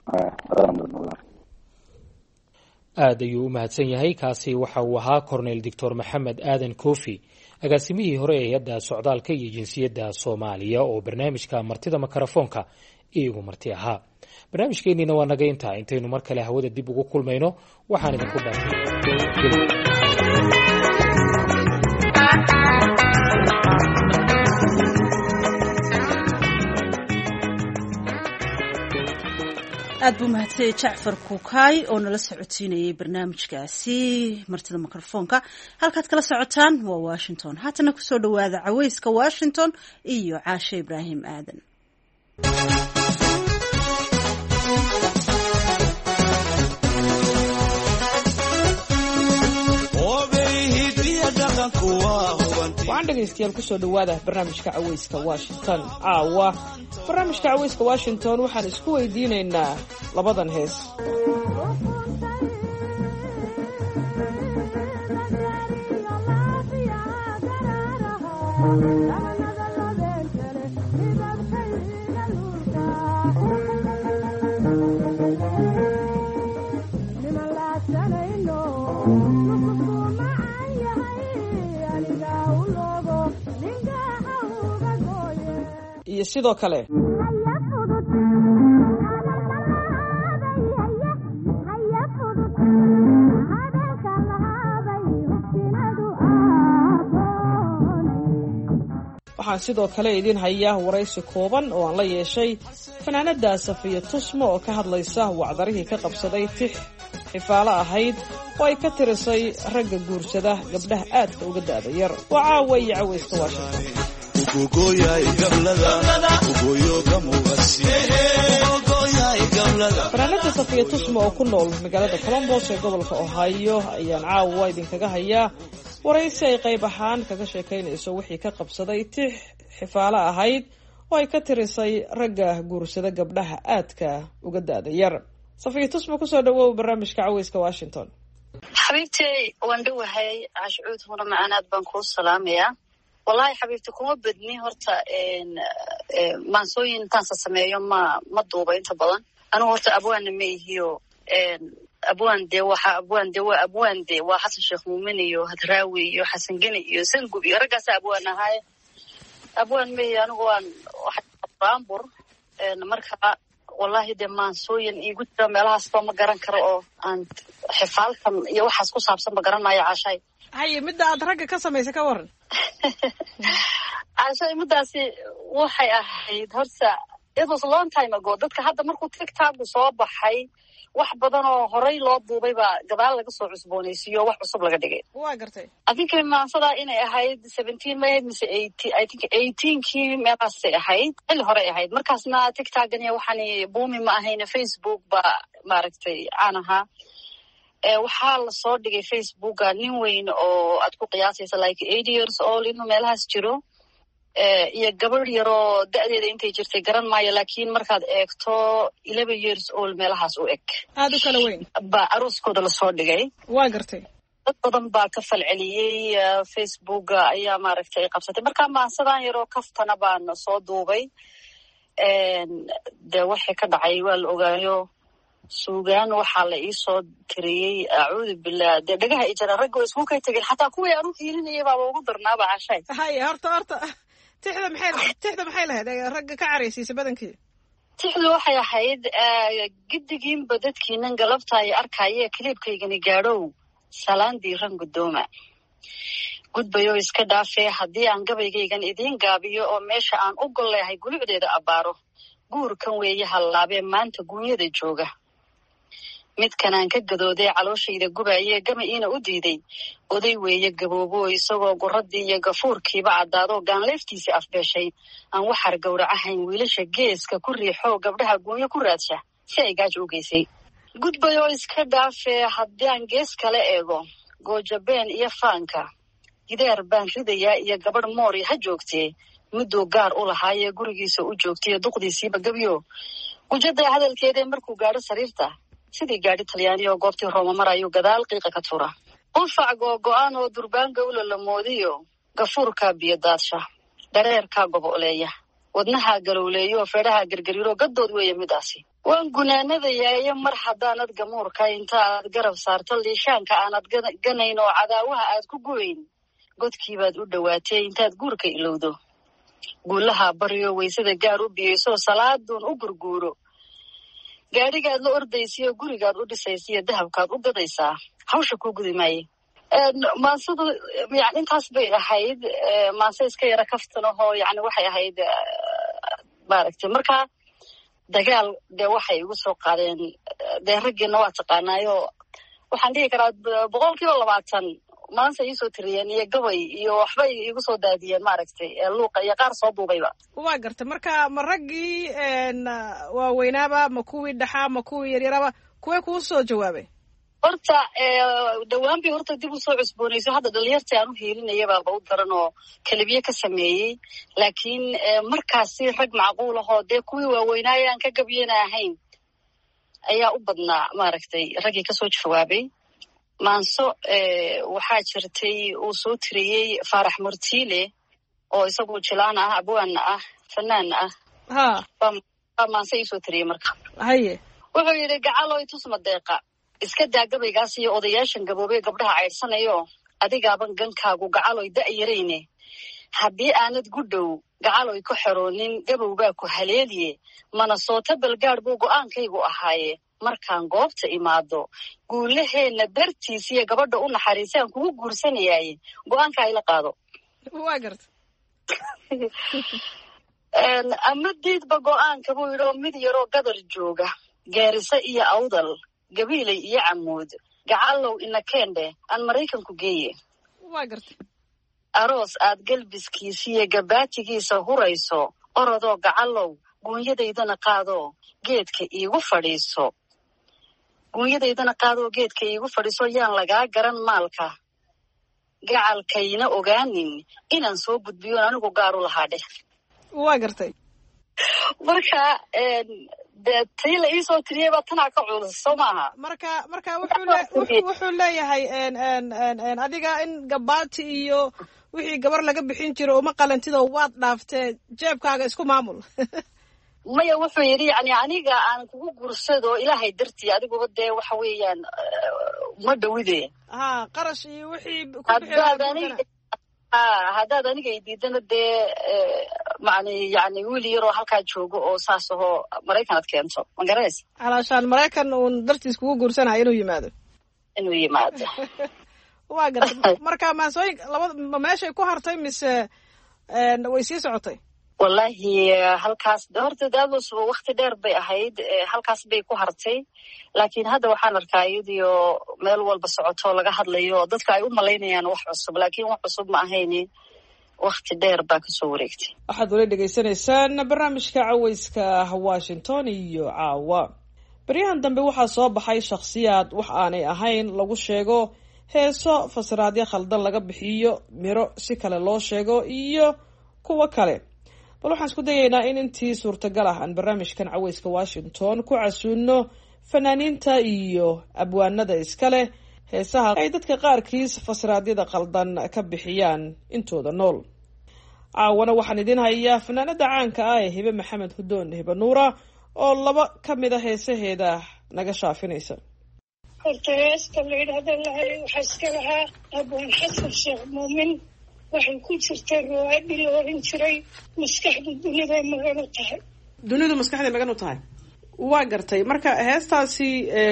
aad ayuu u mahadsan yahay. kaasi waxa uu ahaa Cornel Doctor Maxamed Aadan Koofi, agaasimihii hore ee hay'adda socdaalka iyo jinsiyadda Soomaaliya, oo barnaamijka martida makarafoonka iyagu marti ahaa. barnaamijkeennina waa naga intaa. intaynu mar kale hawada dib ugu kulmayno, waxaan idinku aad buu mahadsanyahay Jacfar Kukaay oo nala socodsiinayay barnaamijkaasi martida mikrofoonka. halkaad kala socotaan waa Washington. haatana kusoo dhawaada cawayska Washington iyo Caashe Ibraahim Aadan. waxaan dhegaystayaal kusoo dhawaada barnaamijka cawayska Washington. caawa barnaamijka cawayska Washington waxaan isku weydiinaynaa labadan hees. iyo sidoo kale waxaan sidoo kale idin hayaa waraysi kooban oo aan la yeeshay fanaanada Safiya Tusmo oo ka hadlaysa wacdarihii ka qabsaday tix xifaalo ahayd oo ay ka tirisay ragga guursada gabdhaha aadka uga da'da yar. Waa caawa iyo cawayska Washington. fanaanada Safiya Tusmo oo ku nool magaalada Columbus ee gobolka Ohio ayaan caawa idinkaga hayaa waraysi ay qayb ahaan kaga sheekaynayso wixii ka qabsaday tix xifaalo ahayd oo ay ka tirisay ragga guursada gabdhaha aadka uga da'da yar. Safiya Tusmo ku soo dhawow barnaamijka cawayska Washington. xabiibtay waan dhawahay cashuud huna macanaad baan ku salaamayaa. wallahi xabiibti kuma badni horta maansooyin intaan sameeyo ma duuba inta badan. anigu horta abwaana ma ihiyo abwaande waa xasan sheekh muumin iyo hadraawi iyo xasan geni iyo sangub iyo raggaas abwaan ahaay. abwaan ma ihi anigu waan baambur marka wallahi de maansooyin igu jira meelahaasba ma garan karo oo aan xifaalkan iyo waxaas ku saabsan ma garanayo cashay. haye midda aad ragga ka samaysay ka waran. cashay middaasi waxay ahayd horta it was a long time ago. dadka hadda markuu TikTok soo baxay wax badan oo horey loo duubay baa gadaal laga soo cusboonaysiiyo wax cusub laga dhigay. waa gartay. I think maansada inay ahayd 17 May mise 18 I think 18kii meelaasay ahayd xilli hore ahayd. markaasna TikTok-gani waxaani buumi ma ahayna Facebook ba maaragtay caan ahaa. waxaa la soo dhigay Facebooka nin weyn oo aad ku qiyaasaysa like 8 years old inuu meelahaas jiro iyo gabadh yaroo da'deeda intay jirtay garan maayo laakiin markaad eegto 11 years old meelahaas u eg aad u kala weyn baa arooskooda lasoo dhigay. waa gartay. dad badan baa ka falceliyey Facebooka ayaa maaragtay qabsatay. marka maansadan yaroo kaftana baan soo duubay de waxay ka dhacay waa la ogaayo. suugaan waxaa la ii soo tiriyey acuudu billah dee dhagaha ijara ragga oo isku kay tegeen xataa kuwii aan u fiilinayay baaba ugu darnaaba cashay. haye horta tixda maxay lahayd ragga ka caraysiisa badankii. tixdu waxay ahayd giddigiinba dadkiinan galabta ay arkaaye kiliibkaygani gaadhow salaan diiran guddooma gudbayoo iska dhaafee haddii aan gabaygaygan idiin gaabiyo oo meesha aan u gol leehay gulucdeeda abbaaro guurkan weeye hallaabee maanta guunyada jooga midkan aan ka gadoodee calooshayda gubaayee gama iina u diiday oday weeye gaboobo isagoo gurraddii iyo gafuurkiiba caddaadoo gaanleeftiisii afbeeshay aan waxar gowracahayn wiilasha geeska ku riixoo gabdhaha guunyo ku raadsha si ay gaajo u geysay gudbayoo iska dhaafee haddii aan gees kala eego goojabeen iyo faanka gideer baan ridayaa iyo gabadh moori ha joogtee mudduu gaar u lahaayee gurigiisa u joogtaiyo duqdiisiiba gebyo gujada hadalkeedee markuu gaadho sariirta sidii gaadhi talyaani oo goobtii rooma marayuu gadaal qiiqa ka tura qufac googo-aan oo durbaan gawla la moodiyo gafuurkaa biyo daadsha dhareerkaa goboleeya wadnahaa galowleeyo feedhaha gargariiro gaddood weeye midaasi waan gunaanadayaaye mar haddaanad gamuurka inta aad garab saarto liishaanka aanad ganayn oo cadaawaha aad ku gubayn godkiibaad u dhowaatee intaad guurka ilowdo guulaha baryo waysada gaar u biyeyso salaaduun u gurguuro gaadhigaad la ordaysiyo gurigaad u dhisaysiyo dahabkaad u gadaysaa hawsha kuu gudi maaye. maansadu yani intaas bay ahayd maanse iska yara kaftan ahoo yani waxay ahayd maaragtay marka dagaal dee waxay igu soo qaadeen dee raggiina waa taqaanaayo waxaan dhihi karaa 20% maanse iisoo tiriyeen iyo gabay iyo waxbay igu soo daadiyeen maaragtay luuqa iyo qaar soo duubayba. waa gartay marka ma raggii waaweynaaba ma kuwii dhaxaa ma kuwii yaryaraba kuwee kuu soo jawaabay. horta dhawaan bay horta dib usoo cusboonayso hadda dhalinyartii aan u hiilinaya baaba u daran oo kelibiye ka sameeyey laakiin markaasi rag macquul ahoo dee kuwii waaweynaaye aan ka gabyana ahayn ayaa u badnaa maaragtay raggii kasoo jawaabay. maanso waxaa jirtay uu soo tiriyey faarax murtiile oo isagu jilaan ah abwaanna ah fanaanna ah baa maanse iisoo tiriyey marka. haye wuxuu yidhi gacaloy tusma deeqa iska daa gabaygaas iyo odayaashan gaboobee gabdhaha caydsanayo adigaaban gankaagu gacaloy da'yarayne haddii aanad gudhow gacaloy ku xeroonin gabowbaa ku haleeliye mana soota balgaadh buu go'aankaygu ahaaye markaan goobta imaado guulaheenna dartiisiyo gabadha u naxariisaan kugu guursanayaaye go'aanka ayla qaado. waa garta ama diidba go-aanka buu yidhi oo mid yaroo gadar jooga gaarisa iyo awdal gabiiley iyo camuud gacalow ina keendhe aan maraykanku geeye waa gartay aroos aad galbiskiisiiyo gabaatigiisa hurayso orodoo gacalow guunyadaydana qaadoo geedka iigu fadhiiso yaan lagaa garan maalka gacalkayna ogaanin inaan soo gudbiyoon anigu gaaru lahaa dheh waa gartay marka dee tii la iisoo tiriyey baa tanaa ka culus soo maaha marka wuxuu leeyahay adiga in gabaati iyo wixii gabar laga bixin jiro uma qalantida waad dhaaftee jeebkaaga isku maamul maya wuxuu yidhi yani aniga aan kugu gursado ilaahay dartii adiguba dee waxa weeyaan ma dhowide qarash iyo wixii haddaad aniga idiidana dee yani wiil yaroo halkaa joogo oo saas ahoo maraykan ad keento magareys alaashaan maraykan uun dartiis kugu guursanayo inuu yimaado waa gartay marka maasooyin ma meeshay ku hartay mise way sii socotay wallahi halkaas horta daadoosuba wakti dheer bay ahayd halkaas bay ku hartay laakiin hadda waxaan arkaa iyadiyo meel walba socotoo laga hadlayo dadka ay u malaynayaan wax cusub laakiin wax cusub ma ahayni wakti dheer baa kasoo wareegtay waxaad wala dhegaysanaysaan barnaamijka cawayska Washington iyo caawa baryahan dambe waxaa soo baxay shakhsiyaad wax aanay ahayn lagu sheego heeso fasiraadyo khaldan laga bixiyo miro si kale loo sheego iyo kuwa kale bal waxaan isku dayaynaa in intii suurtagal ah aan barnaamijkan cawayska Washington ku casuuno fanaaniinta iyo abwaanada iskale heesaha ay dadka qaarkiis fasiraadyada qaldan ka bixiyaan intooda nool caawana waxaan idin hayaa fanaanada caanka ah ee Hibe Maxamed Hudoon Hibe Nuura oo laba ka mid ah heesaheeda naga shaafinaysa horta heesta la yidhaahdo lahay waxaa iska lahaa abwaan xasan sheekh muumin waxay ku jirtay riwaayadii la oran jiray maskaxda duniday magan u tahay dunidu maskaxday magan u tahay waa gartay marka heestaasi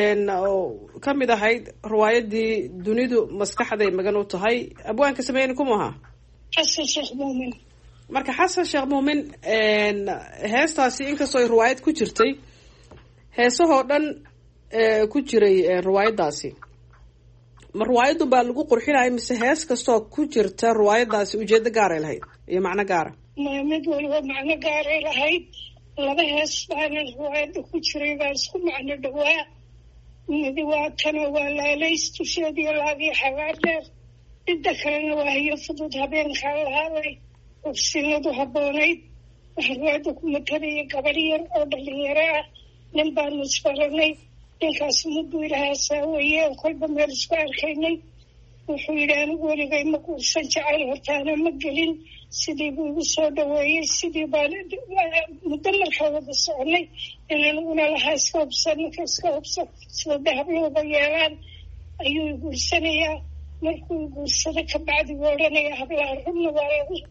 ka mid ahayd riwaayadii dunidu maskaxday magan u tahay abwaanka sameeyeen kuma aha xasan sheekh muumin marka xasan sheekh muumin heestaasi inkastoo ay riwaayad ku jirtay heesahoo dhan ku jiray riwaayadaasi ma riwaayaddu baa lagu qurxinaya mise hees kastoo ku jirta riwaayadaasi ujeedo gaaray lahayd iyo macno gaara mid waliba macno gaaray lahayd laba hees baana riwaayadda ku jiray baa isku macno dhawaa midi waa tana waa laalays dusheediyo laagii xagaa dheer midda kalena waa hiyo fudud habeenkaa lahaaday ogsinadu habboonayd waxaa riwaayadda ku matalaya gabar yar oo dhalinyaro ah nin baanu isbaranay ninkaas muduu yidhahaa saaweeye kolba meel isku arkaynay wuxuu yidhi anigu weligay ma guursan jacayl hortaana ma gelin sidii buu igu soo dhaweeyey sidii baan muddo markaa wada soconay in aniguna lahaa iska hubsan ninka iska hubsan sida dahablooba yeelaan ayuu i guursanayaa markuu i guursado kabacdi buu odhanaya hablaha rubna waa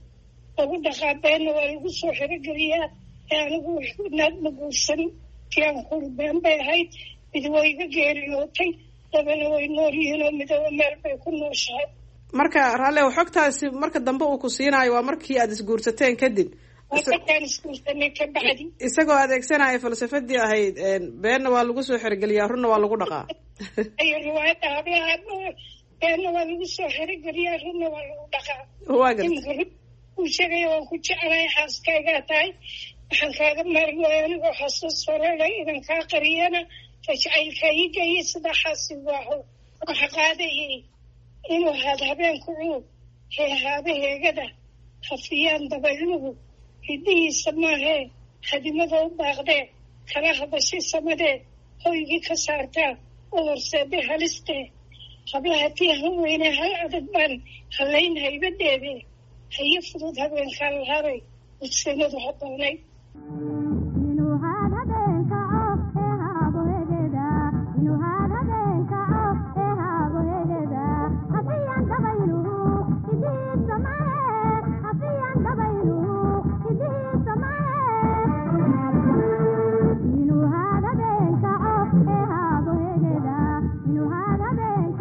lagu dhaqaa beenna waa lagu soo xerogeliyaa ee anigu naad ma guursan tiaan kuli been bay ahayd mid way iga geeriyootay dabana way nool yihiin oo midaba meel bay ku nooshahay marka raallew xogtaasi marka dambe uu ku siinaayo waa markii aad isguursateen kadib markaan isguursanay ka bacdi isagoo adeegsanaya falsafadii ahayd beenna waa lagu soo xerogeliyaa runna waa lagu dhaqaa ayo riwaayadda hablaha beenna waa lagu soo xerogeliyaa runna waa lagu dhaqaa waa garta uu sheegaya waan ku jeclahay xaaskaygaa tahay waxaan kaaga maari waaya anigoo xasuus farelay idan kaa qariyana jacaylkaa ii geeyay sidaa xaasigu aho waxa qaadayay inuu ahaad habeenku cuub heehaaba heegada hafiyaan dabayluhu hiddihiisa maahee hadimada u baaqdee kala hadashay samadee hoygii ka saartaa u horseeday halistee hablaha tii han weynee hal adag baan hallayn haybadeedee haye fudud habeenkaa lahaabay udsinadu habboonay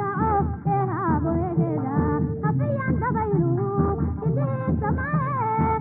Come on!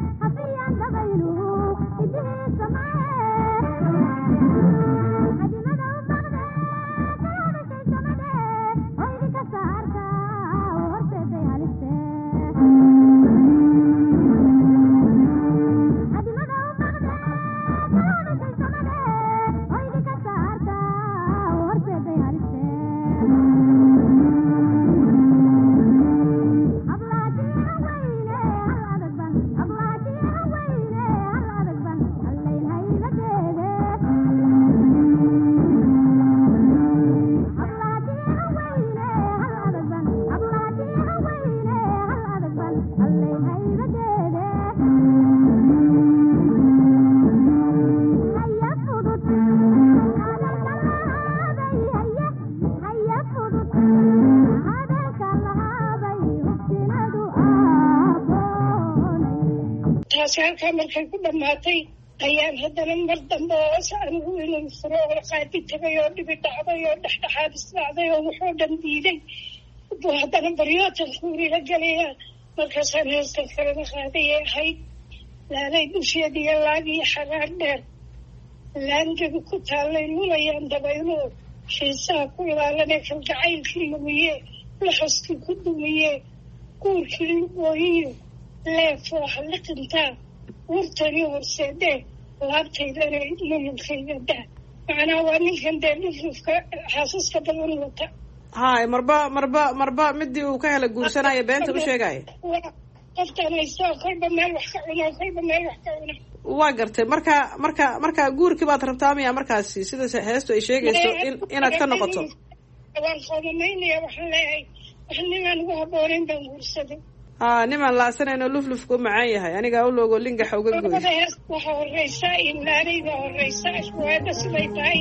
taasi halkaa markay ku dhammaatay ayaan haddana mar dambe oo anigu inuu furo oo qaadi tagay oo dhibi dhacday oo dhexdhexaad isdhacday oo wuxuu dhan diiday buu haddana baryootan kuurila galayaa markaasaan heestan kalena qaadayay ahayd laalay dusheediyo laagiyo xaraar dheer laanjabi ku taallay lulayaan dabayluhu xiisaha ku ilaalanee kalgacaylkii lumiye laxaskii ku dumiye guurkii lugooyiyo leefoo halliqintaa wurtani horseedee laabtaydana lululkayga daa macnaha waa ninkan dee dhufrufka xaasaska badan wata hay marba midii uu ka hela guursanaya beenta u sheegaya qoftaan haystoo kolba meel wax ka cuna kolba meel wax ka cuna waa gartay marka guurkii baad rabtaa miya markaasi sida heestu ay sheegayso inaad ka noqoto waan qoomamaynaya waxaan leeyahay wax ninaan ugu habooneyn baan guursaday nimaan laasanayno luflufka u macaan yahay anigaa u loogo lingaxa uga gooy waxa horeysa imlaanayda horeysa ashwaada siday tahay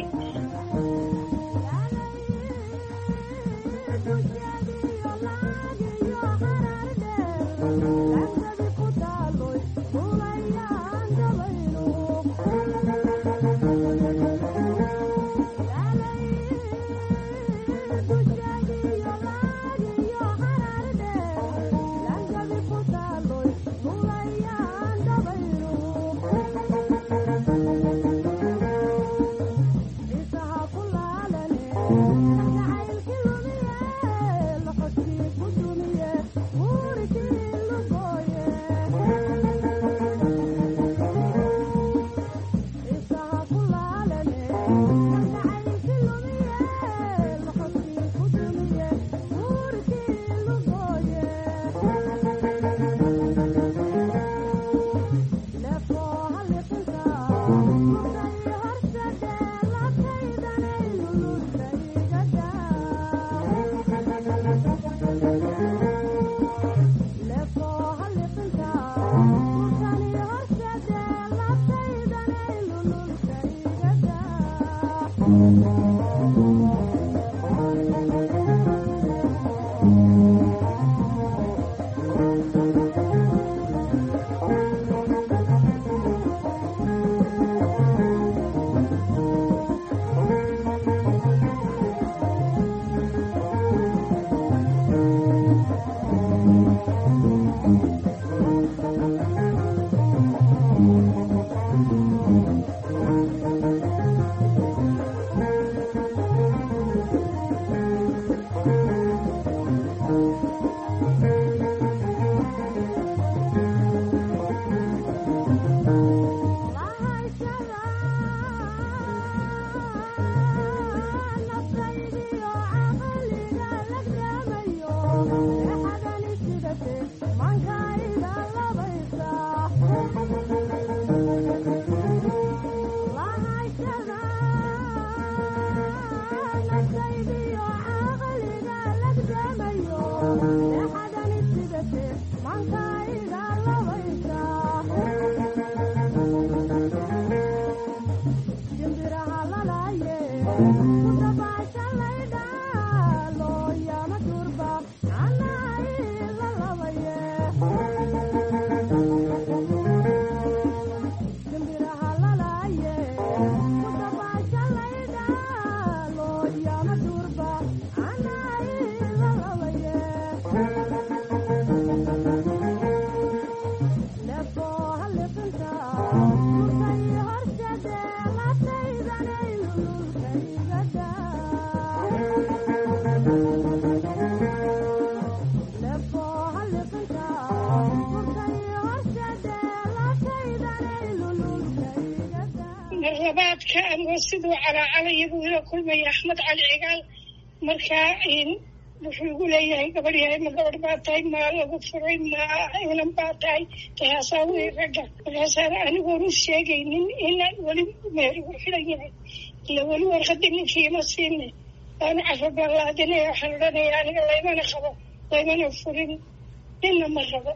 rabaadka ama siduu calaacala iyaguu ila kulmaya axmed cali cigaal markaa wuxuu igu leeyahay gabadh yahay ma gabadh baa tahay ma lagu furay ma inan baa tahay tahaasaa wey ragga markaasaan anigoon u sheegaynin inaan weli meher ugu xidan yahay ila weli warqadii ninkiima siina waanu carabalaadinaya waxaan odhanaya aniga laymana qabo laymana furin ninna ma rabo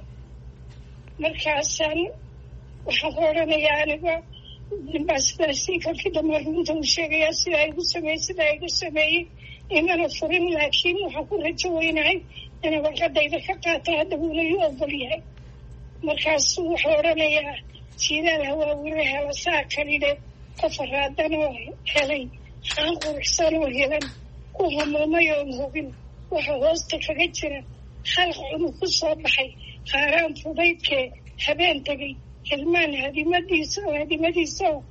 markaasaan waxaan ku odhanayaa aniga ninbaa sidaasi kalkii dambe runta uu sheegayaa sidaa igu sameeyey imana furin laakiin waxaan ku rajo weynahay inay warqadayda ka qaata hadda wuuna ii ogol yahay markaasuu wuxuu odhanayaa jiilaal hawaawire hela saa kalidhe kafaraadanoo helay haan quruxsanoo helan ku hamuumay oon hubin waxa hoosta kaga jira halq cunug ku soo baxay qaaraan fudaydkee habeen tegay hilmaan hadimadiisa oo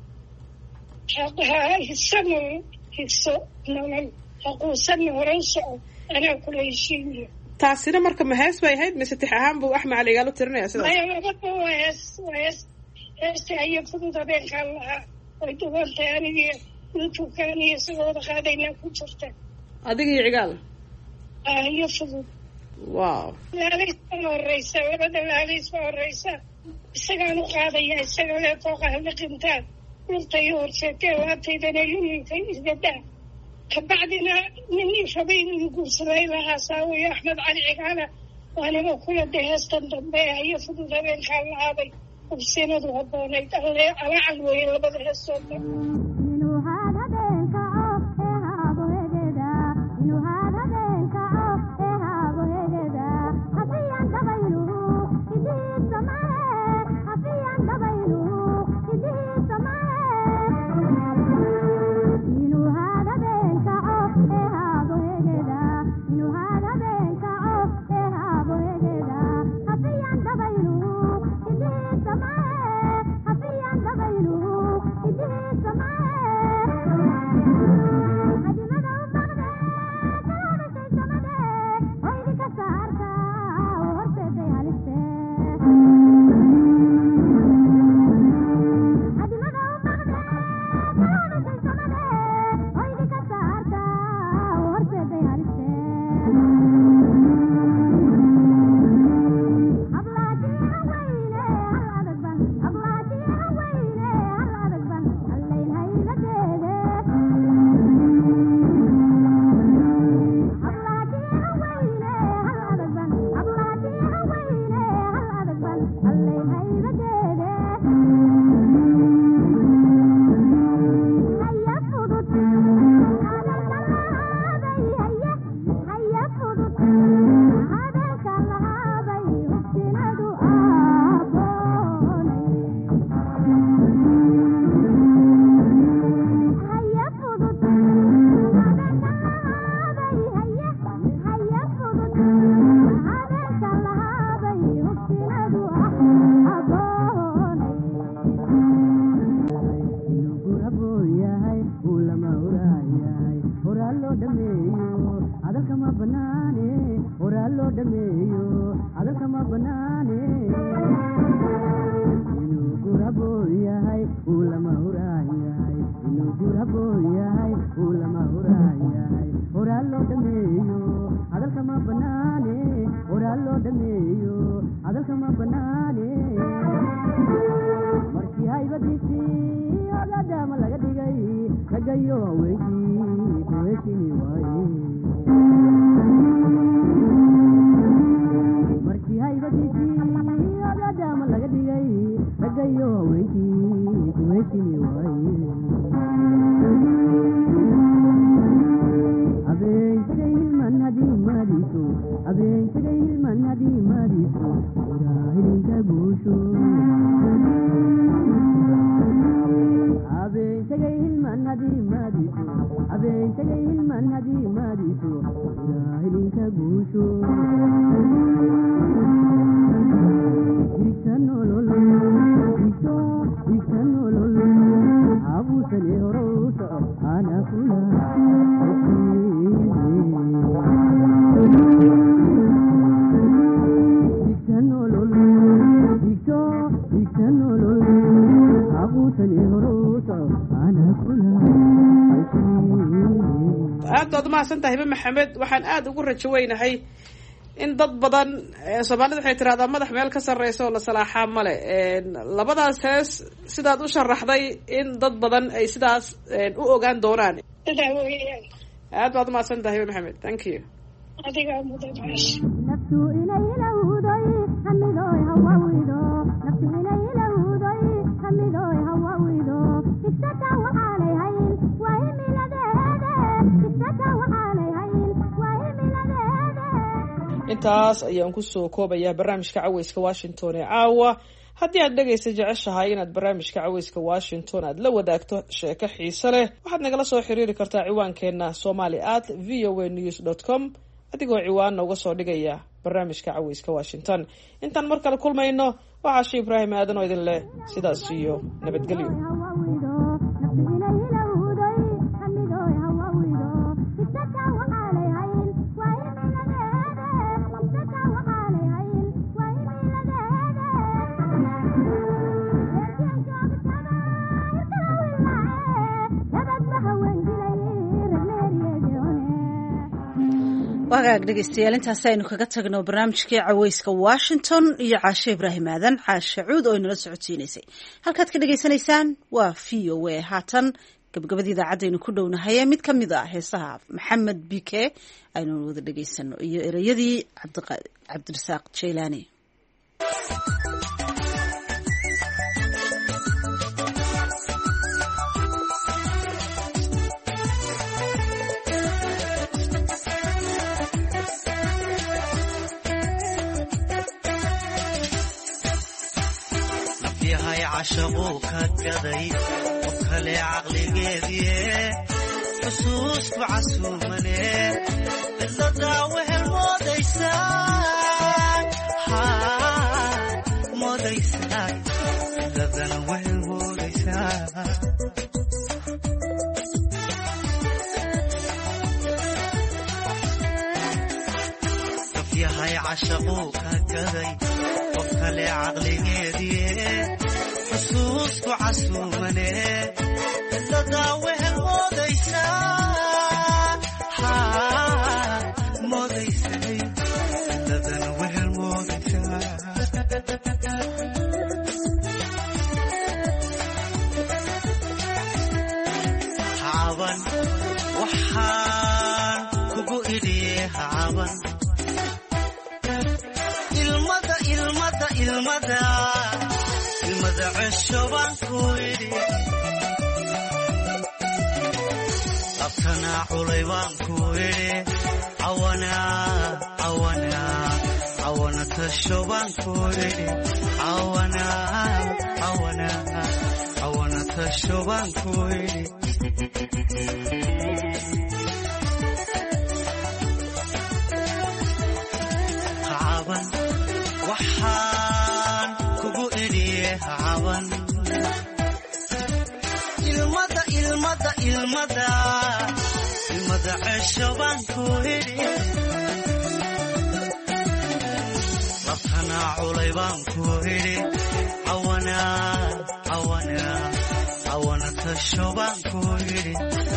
higso nolol haquusanna horan soco anaa kula heshiinayo. taasina marka ma hees bay ahayd mise tix ahaan buu Axmed Cali Gaalo tirinaya sidaas? maya labadaba waa heesta hayo fudud habeenkaan lahaa way duwantay anigii youtube-kaan iyo isagoo wada qaadaynaa ku jirta. adigii Cigaal? hayo fudud. wow. laalays baa horeysa, labada laalays baa horeysa. isagaan u qaadaya, isaga lee fooqa haliqintaan dhulta iyo horseetee laabtaydana lulinkay isgadaa. kabacdina nin rabay inuu guursaday lahaa saawiyo Axmed Cali Cigaala waaniba kula de heestan dambe hayo fudud habeenkaan lahaabay ubsinadu haboonayd alaacal weeye labada heestood. aad baad umahadsantahay hibe maxamed. waxaan aad ugu rajo weynahay in dad badan soomaalida waxay tiraahdaa madax meel ka sarreysa oo la salaaxaa male. labadaas hees sidaad u sharaxday in dad badan ay sidaas u ogaan doonaan. aad baad umahadsantahay hibe maxamed. thank you. adigaa mudan meesha intaas ayaan kusoo koobayaa barnaamijka caweyska washington ee caawa. haddii aad dhegaysa jeceshahay inaad barnaamijka caweyska washington aad la wadaagto sheeko xiise leh, waxaad nagala soo xiriiri kartaa ciwaankeenna somali@voanews.com adigoo ciwaanna uga soo dhigaya barnaamijka caweyska washington. intaan mar kale kulmayno, waxaa Shii Ibraahim aadan oo idin leh sidaas iyo nabadgelyo. wagaag dhegeystayaal intaas aynu kaga tagno barnaamijkii caweyska Washington iyo Caashe Ibraahim aadan Caashe Cuud oo inala socodsiinaysay. halkaad ka dhageysanaysaan waa VOA. haatan gabagabadii idaacadaynu ku dhownahay mid ka mid ah heesaha Maxamed Bike aynu wada dhageysano iyo erayadii Cabdirasaaq Jeylaani. عشقو كدقي وكلي عقلي قيدي حسوس بعسومني إلا داوه الموديسان موديسان إلا داوه الموديسان يا هاي عشقو كدقي وكلي عقلي قيدي حسوس وعسومني إلا داوه الموديسان موديسان إلا داوه الموديسان عاون وحان كبو إليه عاون المدى عشبان كويدي أبتنا عليبان كويدي عوانا تشبان كويدي عوانا تشبان كويدي عابن وحان كبو إليه عابن المدى عشبان كويدي ربطنا عليبان كويدي عوانا تشبان كويدي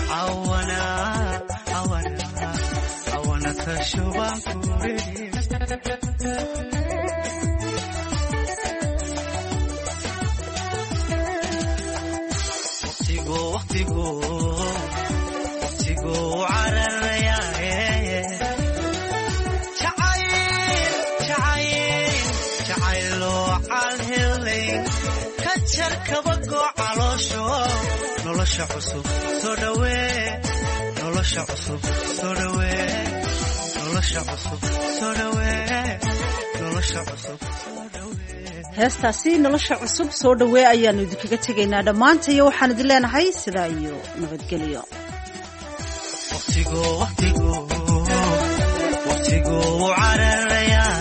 عوانا تشبان كويدي وقتيقو على الرياء شعيلو على الهلين كتشر كبقو علوشو نولش عصب سودوي نولش عصب سودوي نولش عصب سودوي نولش عصب heestaasi nolosha cusub soo dhaweey ayaanu idinkaga tegaynaa dhammaantayo waxaan idin leenahay sidaa iyo nabadgelyo. waqtigu cararayaa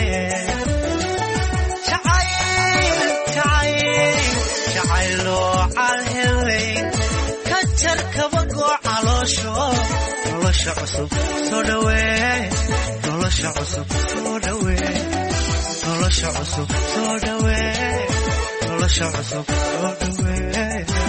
jacaylo calhelayn ka jar kabagoo caloosho nolosha cusub soo dhaweey nolosha cusub soo dhaweey nolosha cusub soo dhaweey nolosha cusub soo dhaweey